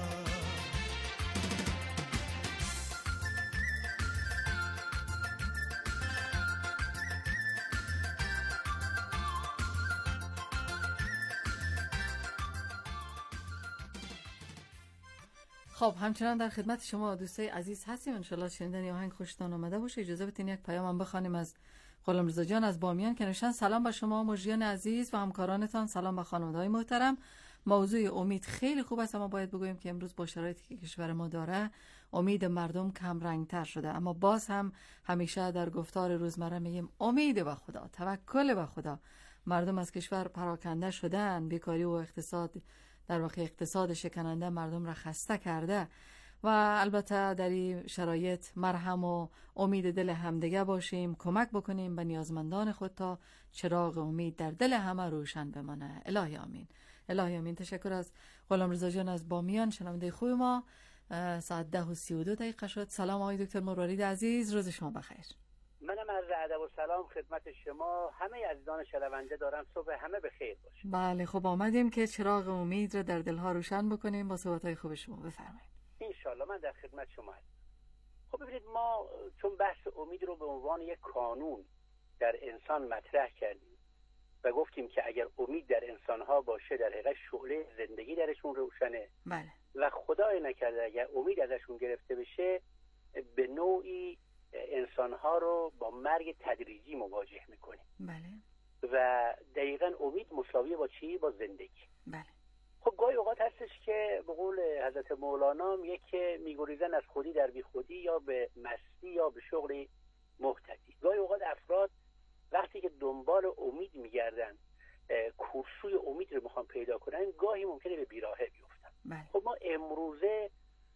خب همچنان در خدمت شما دوستای عزیز هستیم. انشالله شنیدن این آهنگ خوشتان آمده باشه. اجازه بدین یک پیام هم بخوانیم از غلامرضا جان از بامیان که نوشتن سلام به شما مجریان عزیز و همکارانتان، سلام به خانواده‌های محترم. موضوع امید خیلی خوب است، اما باید بگویم که امروز با شرایطی که کشور ما داره امید مردم کم رنگتر شده، اما باز هم همیشه در گفتار روزمره میگیم امید به خدا، توکل به خدا. مردم از کشور پراکنده شدن، بیکاری و اقتصاد در واقع اقتصاد شکننده مردم را خسته کرده و البته در این شرایط مرهم و امید دل همدیگه باشیم، کمک بکنیم به نیازمندان خود تا چراغ امید در دل همه روشن بمانه. الهی آمین. الهی آمین. تشکر از غلامرضا جان از بامیان، شنونده خوب ما. ساعت ده و سی و دو دقیقه شد. سلام آقای دکتر مروارید عزیز، روز شما بخیر. منم عرض ادب و سلام خدمت شما همه عزیزان شنونده دارم، صبح همه بخیر باشه. بله خب آمدیم که چراغ امید رو در دلها روشن بکنیم با صحبت‌های خوب شما. بفرمایید. انشالله من در خدمت شما هستم. خب ببینید ما چون بحث امید رو به عنوان یک کانون در انسان مطرح کردیم و و گفتیم که اگر امید در انسانها باشه در حقیقت شعله زندگی درشون روشنه. بله. و خدای نکرده اگر امید ازشون گرفته بشه به نوعی انسانها رو با مرگ تدریجی مواجه میکنه. بله. و دقیقاً امید مساویه با چی؟ با زندگی. بله. خب گاهی اوقات هستش که به قول حضرت مولانا میگه که میگریزن از خودی در بی خودی، یا به مستی یا به شغلی محتدی. گاهی اوقات افراد وقتی که دنبال امید میگردن، کورسوی امید رو میخوان پیدا کنن، گاهی ممکنه به بیراهه بیفتن. بله. خب ما امروزه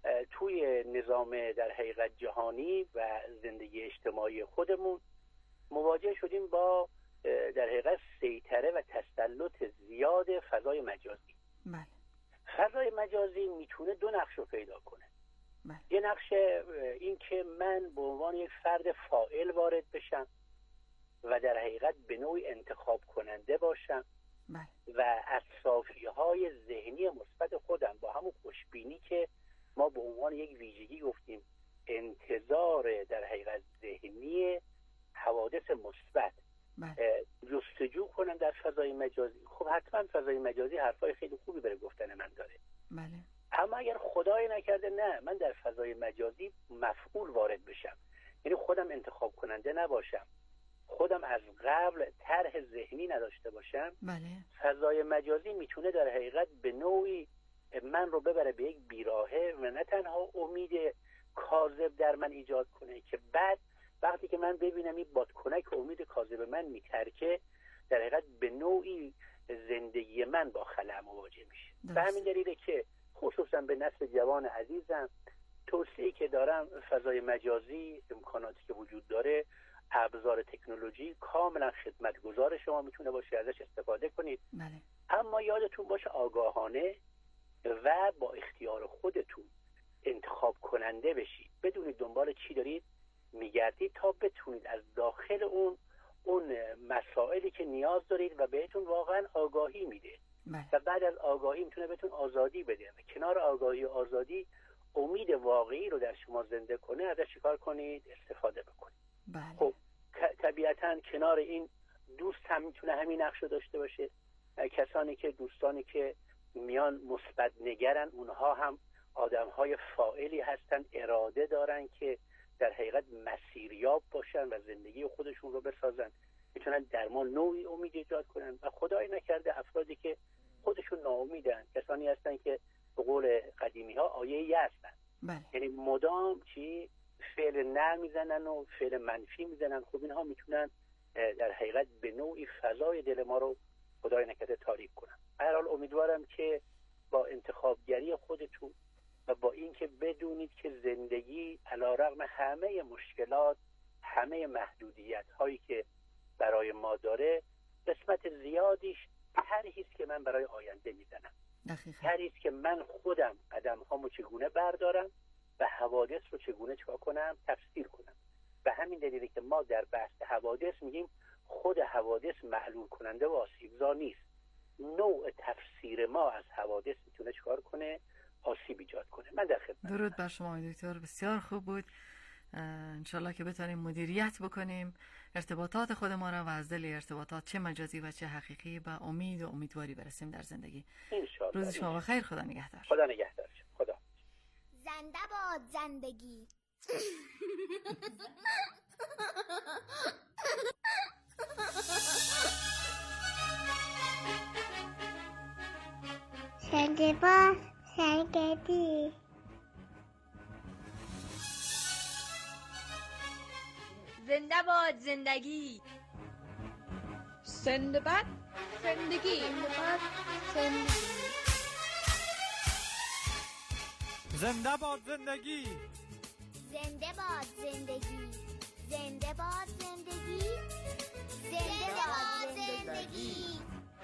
توی نظام در حقیقت جهانی و زندگی اجتماعی خودمون مواجه شدیم با در حقیقت سیطره و تسلط زیاد فضای مجازی. بله. فضای مجازی میتونه دو نقش رو پیدا کنه. بله. یه نقش این که من به عنوان یک فرد فاعل وارد بشم و در حقیقت به نوعی انتخاب کننده باشم. بله. و از صافی‌های ذهنی مثبت خودم با همون خوشبینی که ما به عنوان یک ویژگی گفتیم انتظار در حقیقت ذهنی حوادث مثبت جستجو کنم در فضای مجازی. خب حتما فضای مجازی حرفای خیلی خوبی برای گفتن من داره. بله. اما اگر خدای نکرده نه، من در فضای مجازی مفعول وارد بشم، یعنی خودم انتخاب کننده نباشم، خودم از قبل طرح ذهنی نداشته باشم، بله. فضای مجازی میتونه در حقیقت به نوعی من رو ببره به یک بیراهه و نه تنها امید کاذب در من ایجاد کنه که بعد وقتی که من ببینم این بادکنک امید کاذب من میترکه، در حقیقت به نوعی زندگی من با خلأ مواجه میشه. به همین دلیله که خصوصا به نسل جوان عزیزم توصیه که دارم فضای مجازی، امکاناتی که وجود داره، ابزار تکنولوژی کاملا خدمتگزار شما میتونه باشه، ازش استفاده کنید. بله. اما یادتون باشه آگاهانه و با اختیار خودتون انتخاب کننده بشید، بدونید دنبال چی دارید میگردید تا بتونید از داخل اون اون مسائلی که نیاز دارید و بهتون واقعا آگاهی میده. بله. و بعد از آگاهی میتونه بهتون آزادی بده و کنار آگاهی و آزادی امید واقعی رو در شما زنده کنه، ازش چیکار کنید؟ استفاده بکنید. بله. خب طبیعتاً کنار این دوست هم میتونه همین نقش رو داشته باشه. کسانی که دوستانی که میان مثبت نگرن، اونها هم آدم‌های فاعلی هستن، اراده دارن که در حقیقت مسیریاب باشن و زندگی خودشون رو بسازن، میتونن در ما نوعی امید ایجاد کنن. و خدای نکرده افرادی که خودشون ناامیدن، کسانی هستن که به قول قدیمی ها آیه هستن، بله. یعنی مدام چی فعل نه میزنن و فعل منفی میزنن. خب اینها میتونن در حقیقت به نوعی فضای دل ما رو خدای نکرده تاریک کنن. هر حال امیدوارم که با انتخابگری خودتون و با اینکه بدونید که زندگی علیرغم همه مشکلات، همه محدودیت هایی که برای ما داره، قسمت زیادیش طرحی است که من برای آینده میزنم، طرحی است که من خودم قدم هامو چگونه بردارم و حوادث رو چگونه چکار کنم، تفسیر کنم. به همین دلیله که ما در بحث حوادث میگیم خود حوادث معلول کننده و آسیبزا نیست، نوع تفسیر ما از حوادث میتونه چکار کنه؟ آسیب ایجاد کنه. من در خدمت. درود بر شما دکتر، بسیار خوب بود. انشالله که بتونیم مدیریت بکنیم ارتباطات خود ما را و از دل ارتباطات چه مجازی و چه حقیقی به امید و امیدواری برسیم در زندگی. انشالله. روز شما بخیر. خدا نگهدار. خدا نگهدار. خدا. زنده باد زندگی. زنده باد زندگی. زنده باد زندگی. زنده باد زندگی. زنده باد زندگی. زنده باد زندگی. زنده باد زندگی. زنده باد زندگی.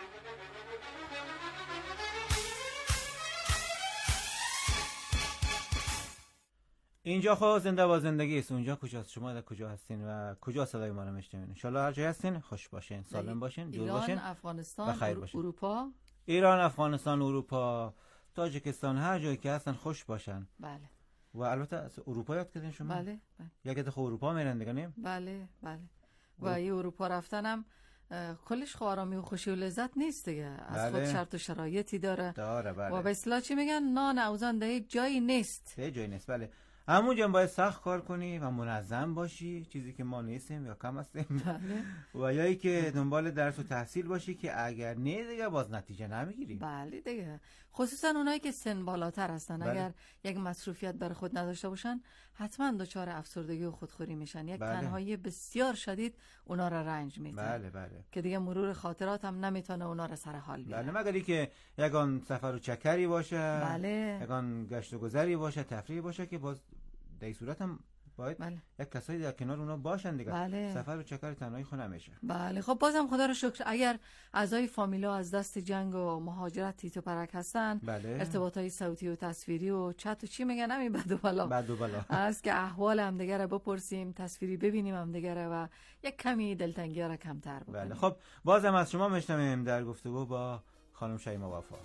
اینجا خب زنده با زندگی است. اونجا کجاست؟ شما در کجا هستین و کجا صدای ما رو میشنوین؟ ان شاءالله هر جای هستین خوش باشین، سالم باشین، دور باشین، ایران، افغانستان، بخیر باشین. اروپا، ایران، افغانستان، اروپا، تاجیکستان، هر جایی که هستن خوش باشن. بله. و البته از اروپا یاد کردین شما؟ بله. بله. یکی دفعه اروپا میرن دیگه نیم؟ بله بله. و ای اروپا رفتنم کلش خو آرامی و خوشی و لذت نیست دیگه. از بله. خود شرط و شرایطی داره داره بله. و به اصطلاح چی میگن نان اوزان ده جایی نیست، ده جایی نیست بله. همونجا باید سخت کار کنی و منظم باشی، چیزی که ما نیستیم یا کم هستیم. بله. و یایی که دنبال درس و تحصیل باشی که اگر نه دیگه باز نتیجه نمیگیری. بله دیگه، خصوصا اونایی که سن بالاتر هستن. بله. اگر یک مصروفیت برای خود نداشته باشن حتما دچار افسردگی و خودخوری میشن. یک بله. تنهایی بسیار شدید اونا را رنج میده. بله بله. که دیگه مرور خاطرات هم نمیتونه اونا را سر حال بیاره. بله، مگر اینکه یگان سفر و چکری باشه، بله. یگان گشت و گذری باشه، تفریحی باشه که باز در این صورت هم باید بله. یک کسایی در کنار اونا باشن دیگه. بله. سفر و چکر تنهایی خود نمیشه. بله. خب بازم خدا رو شکر اگر اعضای فامیلا از دست جنگ و مهاجرت تیت و پرک هستن، بله. ارتباطای صوتی و تصویری و چت و چی میگن همین بد و بلا بد و بلا است که احوال هم دیگه رو بپرسیم، تصویری ببینیم هم دیگه رو و یک کمی دلتنگی را کمتر بکنیم. بله. خب بازم از شما میشنویم در گفتگو با خانم شیما وفا.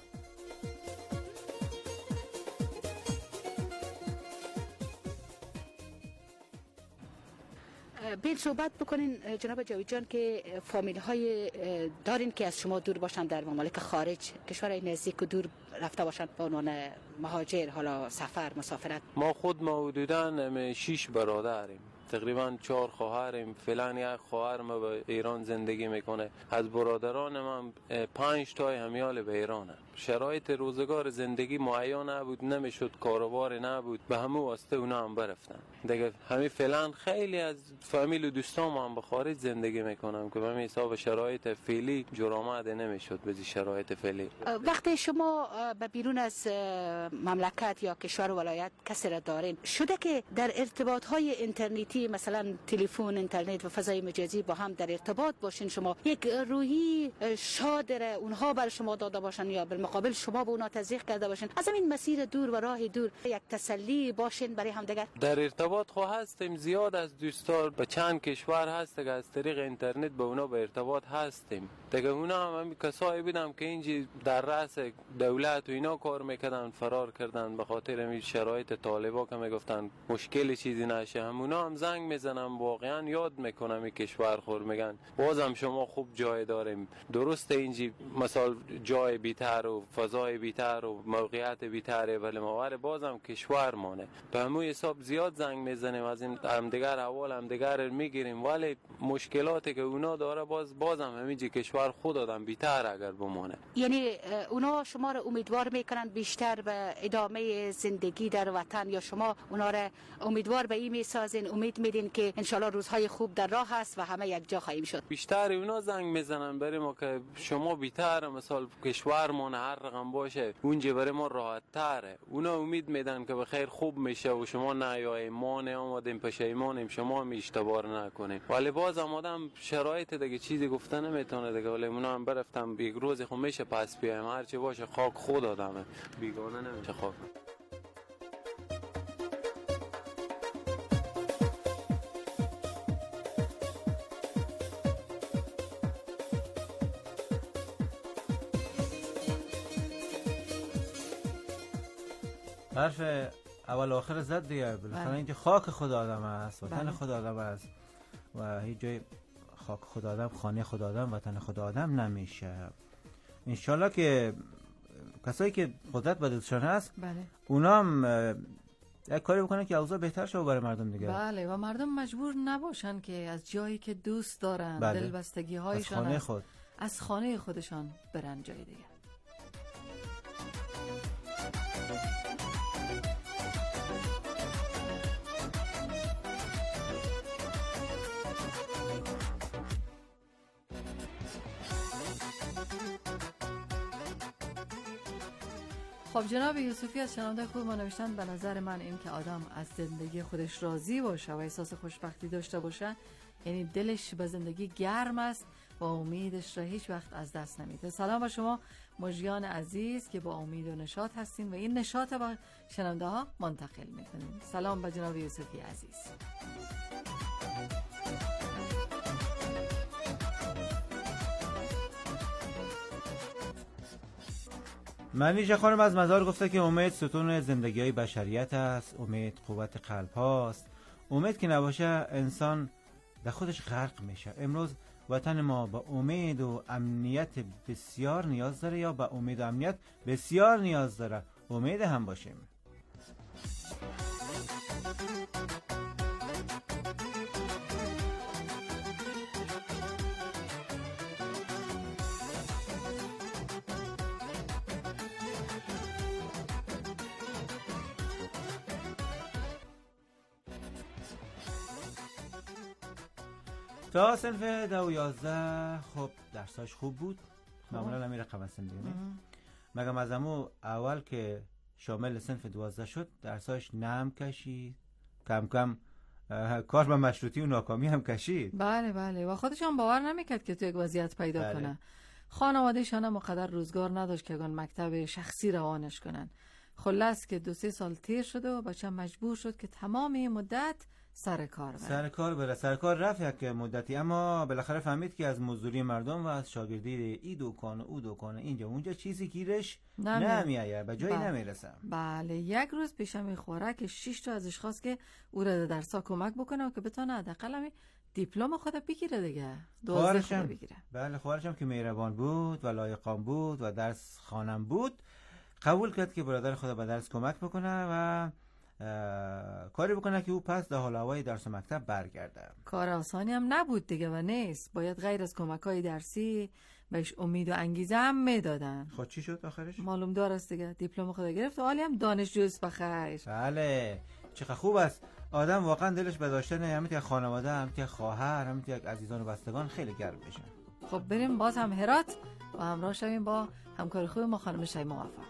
بیل صحبت بکنین جناب جاوید جان که فامیل های دارین که از شما دور باشن، در ممالک خارج، کشورهای نزدیک و دور رفته باشن به عنوان مهاجر، حالا سفر، مسافرت؟ ما خود ما حدوداً شش برادریم، تقریبا چهار خواهریم. فعلا یک خواهر ما به ایران زندگی میکنه. از برادران من پنج تای همیال به ایرانه. شرایط روزگار زندگی معین نبود، نمیشد، کاروبار نبود، به همه واسطه اونا هم برفتن دیگه. همین فعلا خیلی از فامیل و دوستان هم به خارج زندگی میکنم که به همین حساب شرایط فعلی جور آمده نمیشد به شرایط فعلی. وقتی شما به بیرون از مملکت یا کشور و ولایت کسی را دارین، شده که در ارتباط های اینترنتی مثلا تلفن، اینترنت و فضای مجازی با هم در ارتباط باشین، شما یک روحی شادره اونها بر شما داده باشن یا بالمقابل شما به اونا تزریق کرده باشین، از این مسیر دور و راه دور یک تسلی باشین برای هم دیگر؟ در ارتباط خو هستیم، زیاد از دوستان به چند کشور هست که از طریق اینترنت به اونا به ارتباط هستیم دیگه. اونا هم همین کسایی بودم که اینجی در رأس دولت و اینا کار میکردن، فرار کردن به خاطر همین شرایط طالبا که میگفتن مشکل چیزی نشه. همونا هم زنگ میزنم، واقعا یاد میکنم این کشور خور، میگن بازم شما خوب جای داریم. درسته اینجی مثلا جای بیتر و فضای بیتر و موقعیت بیتره، ولی مواره بازم کشور مانه. به همون حساب زیاد زنگ میزنیم، از این همدیگر اول همدیگر میگیریم، ولی مشکلاتی که اونا داره باز بازم همینجی کشور خود آدم بیتر اگر بمونه. یعنی اونا شما رو امیدوار میکنن بیشتر به ادامه زندگی در وطن، یا شما اونا رو امیدوار به این میسازین، امید میدین که انشالله روزهای خوب در راه هست و همه یک جا خواهیم شد؟ بیشتر اونا زنگ میزنن برای ما که شما بیتر مثلا کشورمون هر رقم باشه اونجا برای ما راحت تره. اونا امید میدن که به خیر خوب میشه و شما نیای ما نیامدیم پشیمانیم، شما هم اشتباه نکنیم. ولی باز آدم شرایط دیگه چیزی گفته نمیتونه دیگه. ولی اونا هم برفتم یک روز خو میشه پس بیایم، هر چی باشه خاک خود آدمه، بیگانه نمیشه خاک. حرف اول آخر زد دیگه. بالاخره اینکه خاک خود آدم است، وطن خود آدم است و هیچ جای خاک خود آدم، خانه خود آدم، وطن خود آدم نمیشه. انشالله که کسایی که قدرت به دستشان هست بله. اونا هم یک کاری بکنن که اوضاع بهتر شه برای مردم دیگه. بله، و مردم مجبور نباشن که از جایی که دوست دارن، بله. دلبستگی هایشان از خانه خود از خانه خودشان برن جای دیگه. خب جناب یوسفی از شنونده خوب ما نوشتن به نظر من این که آدم از زندگی خودش راضی باشه و احساس خوشبختی داشته باشه، یعنی دلش به زندگی گرم است و امیدش را هیچ وقت از دست نمیده. سلام به شما مژگان عزیز که با امید و نشاط هستین و این نشاط با شنونده ها منتقل میکنین. سلام به جناب یوسفی عزیز. منیژه خانم از مزار گفته که امید ستون زندگی های بشریت است، امید قوت قلب هاست، امید که نباشه انسان در خودش غرق میشه. امروز وطن ما به امید و امنیت بسیار نیاز داره یا به امید و امنیت بسیار نیاز داره؟ امید هم باشیم. تا صنف دو و یازده خب درساش خوب بود، معمولا همین رقم هستم دیگه نه؟ مگم از امو اول که شامل صنف دوازده شد درساش نم کشید، کم کم کار به مشروطی و ناکامی هم کشید. بله بله و خودش هم باور نمیکرد که تو یک وضعیت پیدا بله. کنه. خانواده‌شان هم مقدر روزگار نداشت که اون مکتب شخصی روانش کنن. خلاص که دو سه سال تیر شد و بچه مجبور شد که تمام این مدت سر کار بره. سر کار بره سر کار رفت یک مدتی، اما بالاخره فهمید که از مزدوری مردم و از شاگردی ای دکان و او دکان اینجا اونجا چیزی گیرش نمیآید، به جایی نمیرسه. بله یک روز پیشم خوره که شش تا ازش خواست که او را درسا کمک بکنه و که بتونه حداقل همین دیپلم خود بگیره دیگه. دوازده خود بگیره. بله خواهرشم که مهربان بود و لایقان بود و درس خوانم بود، قبول کرد که برادر خود به درس کمک بکنه و کاری بکنه که او پس در حال هوای درس مکتب برگرده. کار آسانی هم نبود دیگه و نیست. باید غیر از کمک‌های درسی بهش امید و انگیزه هم میدادن. خب چی شد آخرش؟ معلوم دار است دیگه، دیپلم خود گرفت و حالی هم دانشجوست بخیر. بله چقدر خوب است. آدم واقعا دلش به داشتن همین خانواده، همین خواهر، همین عزیزان و بستگان خیلی گرم میشه. خب بریم باز هم هرات و همراه شویم با همکار خوب ما خانم شای موفق.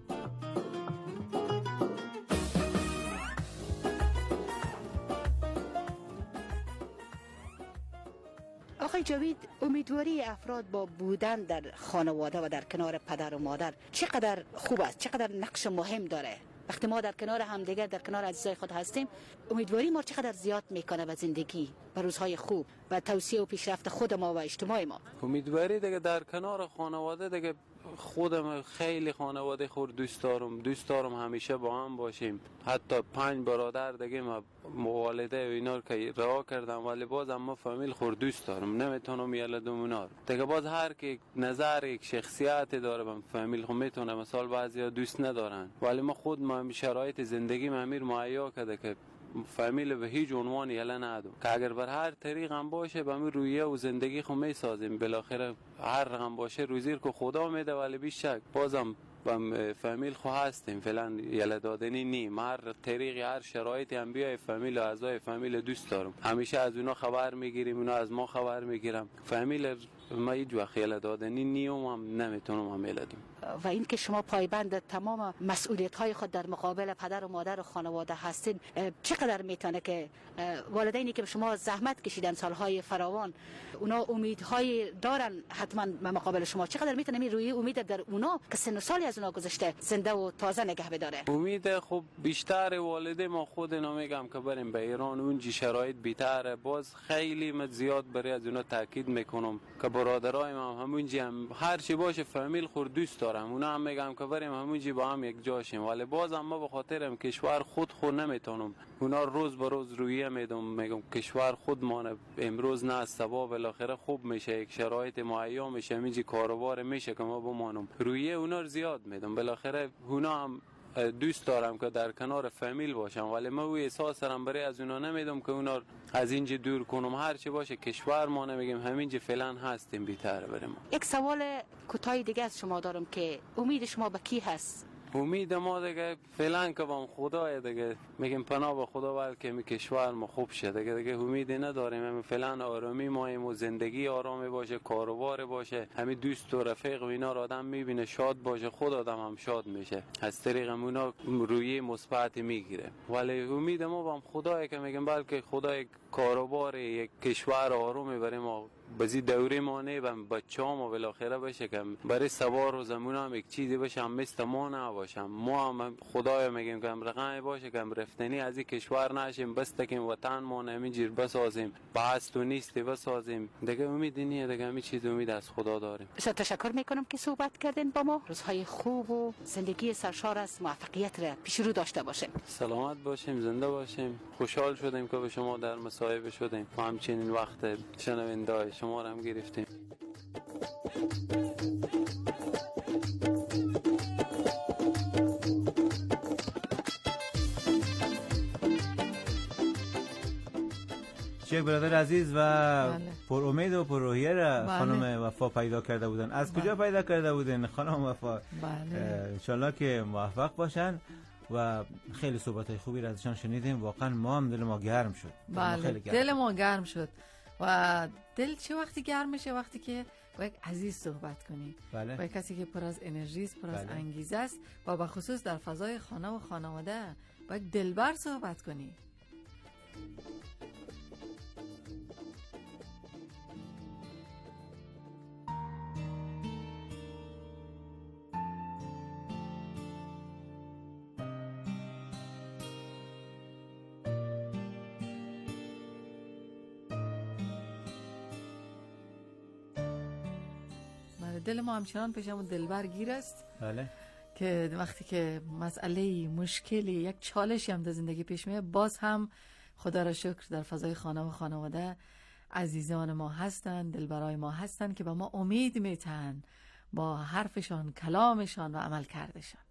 آقای جاوید، امیدواری افراد با بودن در خانواده و در کنار پدر و مادر چقدر خوب است، چقدر نقش مهم داره؟ وقتی ما در کنار همدیگر، در کنار عزیزای خود هستیم، امیدواری ما چقدر زیاد میکنه به زندگی، به روزهای خوب و توسعه و پیشرفت خود ما و اجتماع ما. امیدواری دیگه در کنار خانواده دیگه، خودم خیلی خانواده خود دوست دارم دوست دارم همیشه با هم باشیم. حتی پنج برادر دیگه ما والده و اینا که رها کردم ولی باز ما فامیل خود دوست دارم، نمیتونم یلدم اونا دیگه. باز هر کی نظر یک شخصیت داره به فامیل خود میتونه، مثال بعضیا دوست ندارن ولی ما خود ما شرایط زندگی ما امیر مهیا کرده که فامیل به هیچ عنوان یله ندارم که اگر بر هر طریق هم باشه به همین رویه و زندگی خود میسازیم. بالاخره هر رقم باشه روزی که خدا میده ولی بیشک بازم با فامیل خو هستیم، فعلا یله دادنی نیم. هر طریقی هر شرایطی هم بیای فامیل و اعضای فامیل دوست دارم، همیشه از اونا خبر میگیریم، اونا از ما خبر میگیرم. فامیل ما هیچ وقت یله دادنی نیم هم نمیتونم هم یلدیم. و این که شما پایبند تمام مسئولیت های خود در مقابل پدر و مادر و خانواده هستین، چقدر میتونه که والدینی که شما زحمت کشیدن سالهای فراوان، اونا امیدهای دارن حتما به مقابل شما، چقدر میتونه می روی امید در اونا که سن و سالی از اونا گذشته زنده و تازه نگه بداره؟ امید خب بیشتر والده ما خود نمیگم که بریم به ایران، اونجا شرایط بیتره. باز خیلی من زیاد برای از اونا تاکید میکنم که برادرای ما همونجا هم هر چی باشه فامیل خود دوست دارم، اونا هم میگم که بریم همونجا با هم یک جاشیم ولی باز هم ما به خاطر هم کشور خود خود نمیتونم. اونا روز به روز رویه میدم، میگم کشور خود ما امروز نه سبا بالاخره خوب میشه، یک شرایط معین میشه، همینجی کاروبار میشه که ما بمانم. رویه اونا رو زیاد میدم، بالاخره اونا هم دوست دارم که در کنار فامیل باشم ولی ما وی احساس دارم برای از اونا نمیدم که اونا از اینجا دور کنم. هر چی باشه کشور ما نمیگیم همینجا فعلا هستیم بیتره بریم. یک سوال کوتاه دیگه از شما دارم که امید شما به کی هست؟ امید ما دیگه فعلا که با خدای دیگه میگیم پناه به خدا بلکه می کشور ما خوب شه دیگه. دیگه امیدی نداریم، همین فعلا آرامی مایم و زندگی آرامی باشه، کاروبار باشه، همین دوست و رفیق و اینا رو آدم میبینه شاد باشه، خود آدم هم شاد میشه، از طریق اونا روی مثبت میگیره. ولی امید ما با خدای که میگیم بلکه خدای کاروبار یک کشور آرومی برای ما بزی دوری ما نه و بچه‌ها و بالاخره بشه که برای سوار و زمون هم یک چیزی بشه هم مثل ما نباشم. ما هم خدایا میگیم که رقمی باشه که رفتنی از این کشور نشیم، بس تکیم وطن ما همینجور بسازیم، بحث تو نیستی بسازیم دیگه. امیدی نیه دیگه، همین چیز امید از خدا داریم. بسیار تشکر میکنم که صحبت کردین با ما. روزهای خوب و زندگی سرشار از موفقیت را پیش رو داشته باشیم. سلامت باشیم، زنده باشیم. خوشحال شدیم که به شما در مصاحبه شدیم و همچنین وقت شنونده‌اش شما را هم گرفتیم. شیخ برادر عزیز و بله. پر امید و پر روحیه را بله. خانم وفا پیدا کرده بودن. از بله. کجا پیدا کرده بودن خانم وفا؟ بله. انشالله که موفق باشن و خیلی صحبت خوبی را ازشان شنیدیم. واقعا ما هم دل ما گرم شد. بله دل ما گرم شد. و دل چه وقتی گرم میشه؟ وقتی که با یک عزیز صحبت کنی، بله. با یک کسی که پر از انرژی است، پر از بله. انگیزه است و به خصوص در فضای خانه و خانواده با یک دلبر صحبت کنی. دل ما همچنان پیشمون دلبر گیر است. بله. که وقتی که مسئله مشکلی یک چالشی هم در زندگی پیش میاد، باز هم خدا را شکر در فضای خانه و خانواده عزیزان ما هستند، دلبرای ما هستند که به ما امید میتن با حرفشان، کلامشان و عمل کردشان.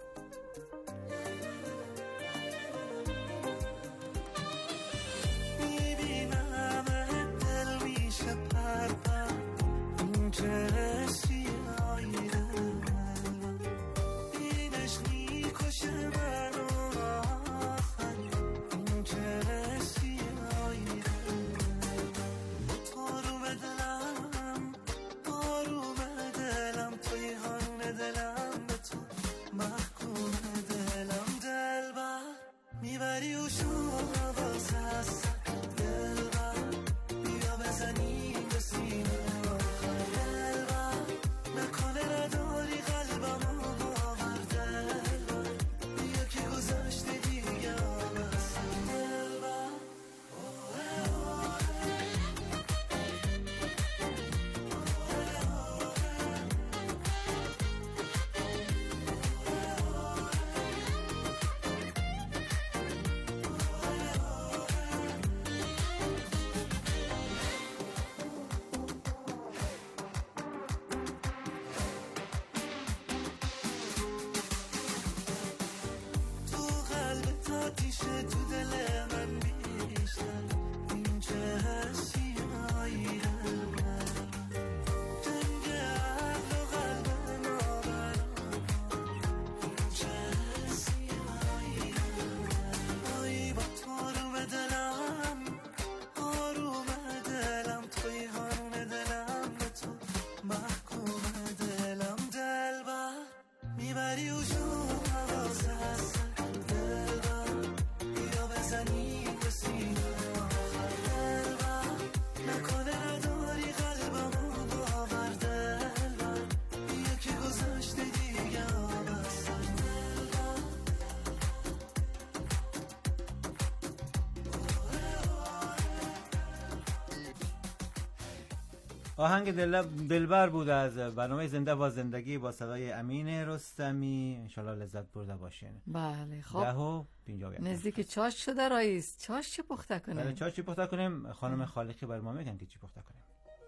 آهنگ دل... دلبر بود از برنامه زنده با زندگی با صدای امین رستمی. انشالله لذت برده باشین. بله خب ده و پنجاه نزدیک چاش شده رئیس. چاش چی پخته کنیم؟ بله چاش چی پخته کنیم؟ خانم خالقی بر ما میگن که چی پخته کنیم.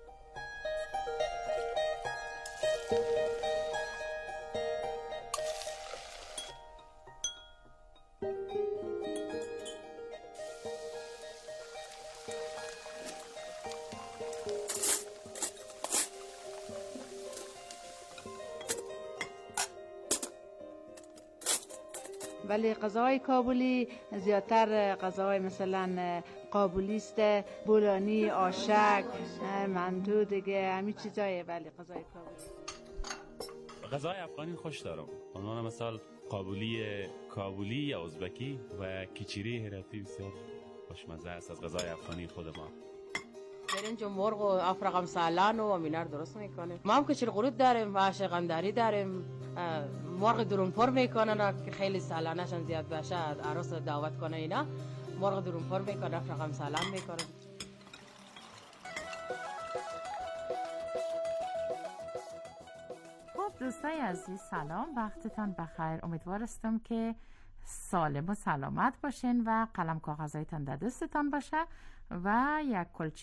ولی غذای کابلی زیادتر غذای مثلا قابلی است، بولانی، آشک، مندو دیگه همین چیزایه. ولی غذای کابلی غذای افغانی خوش دارم. عنوان مثال قابلی کابلی یا ازبکی و کیچیری هراتی بسیار خوشمزه است از غذای افغانی خود ما. برنج و مرغ و افرقم سالان و مینار درست میکنیم. ما هم کچل قرود داریم و عاشقنداری داریم. مرغ درونپر میکنن که خیلی سالانشان زیاد باشه، عروس دعوت کنه اینا مرغ درونپر میکنن، افرقم سالان میکنن. خب دوستای عزیز سلام، وقتتان بخیر. امیدوارستم که سالم و سلامت باشین و قلم کاغذایتان در دستتان باشه و یک کلچه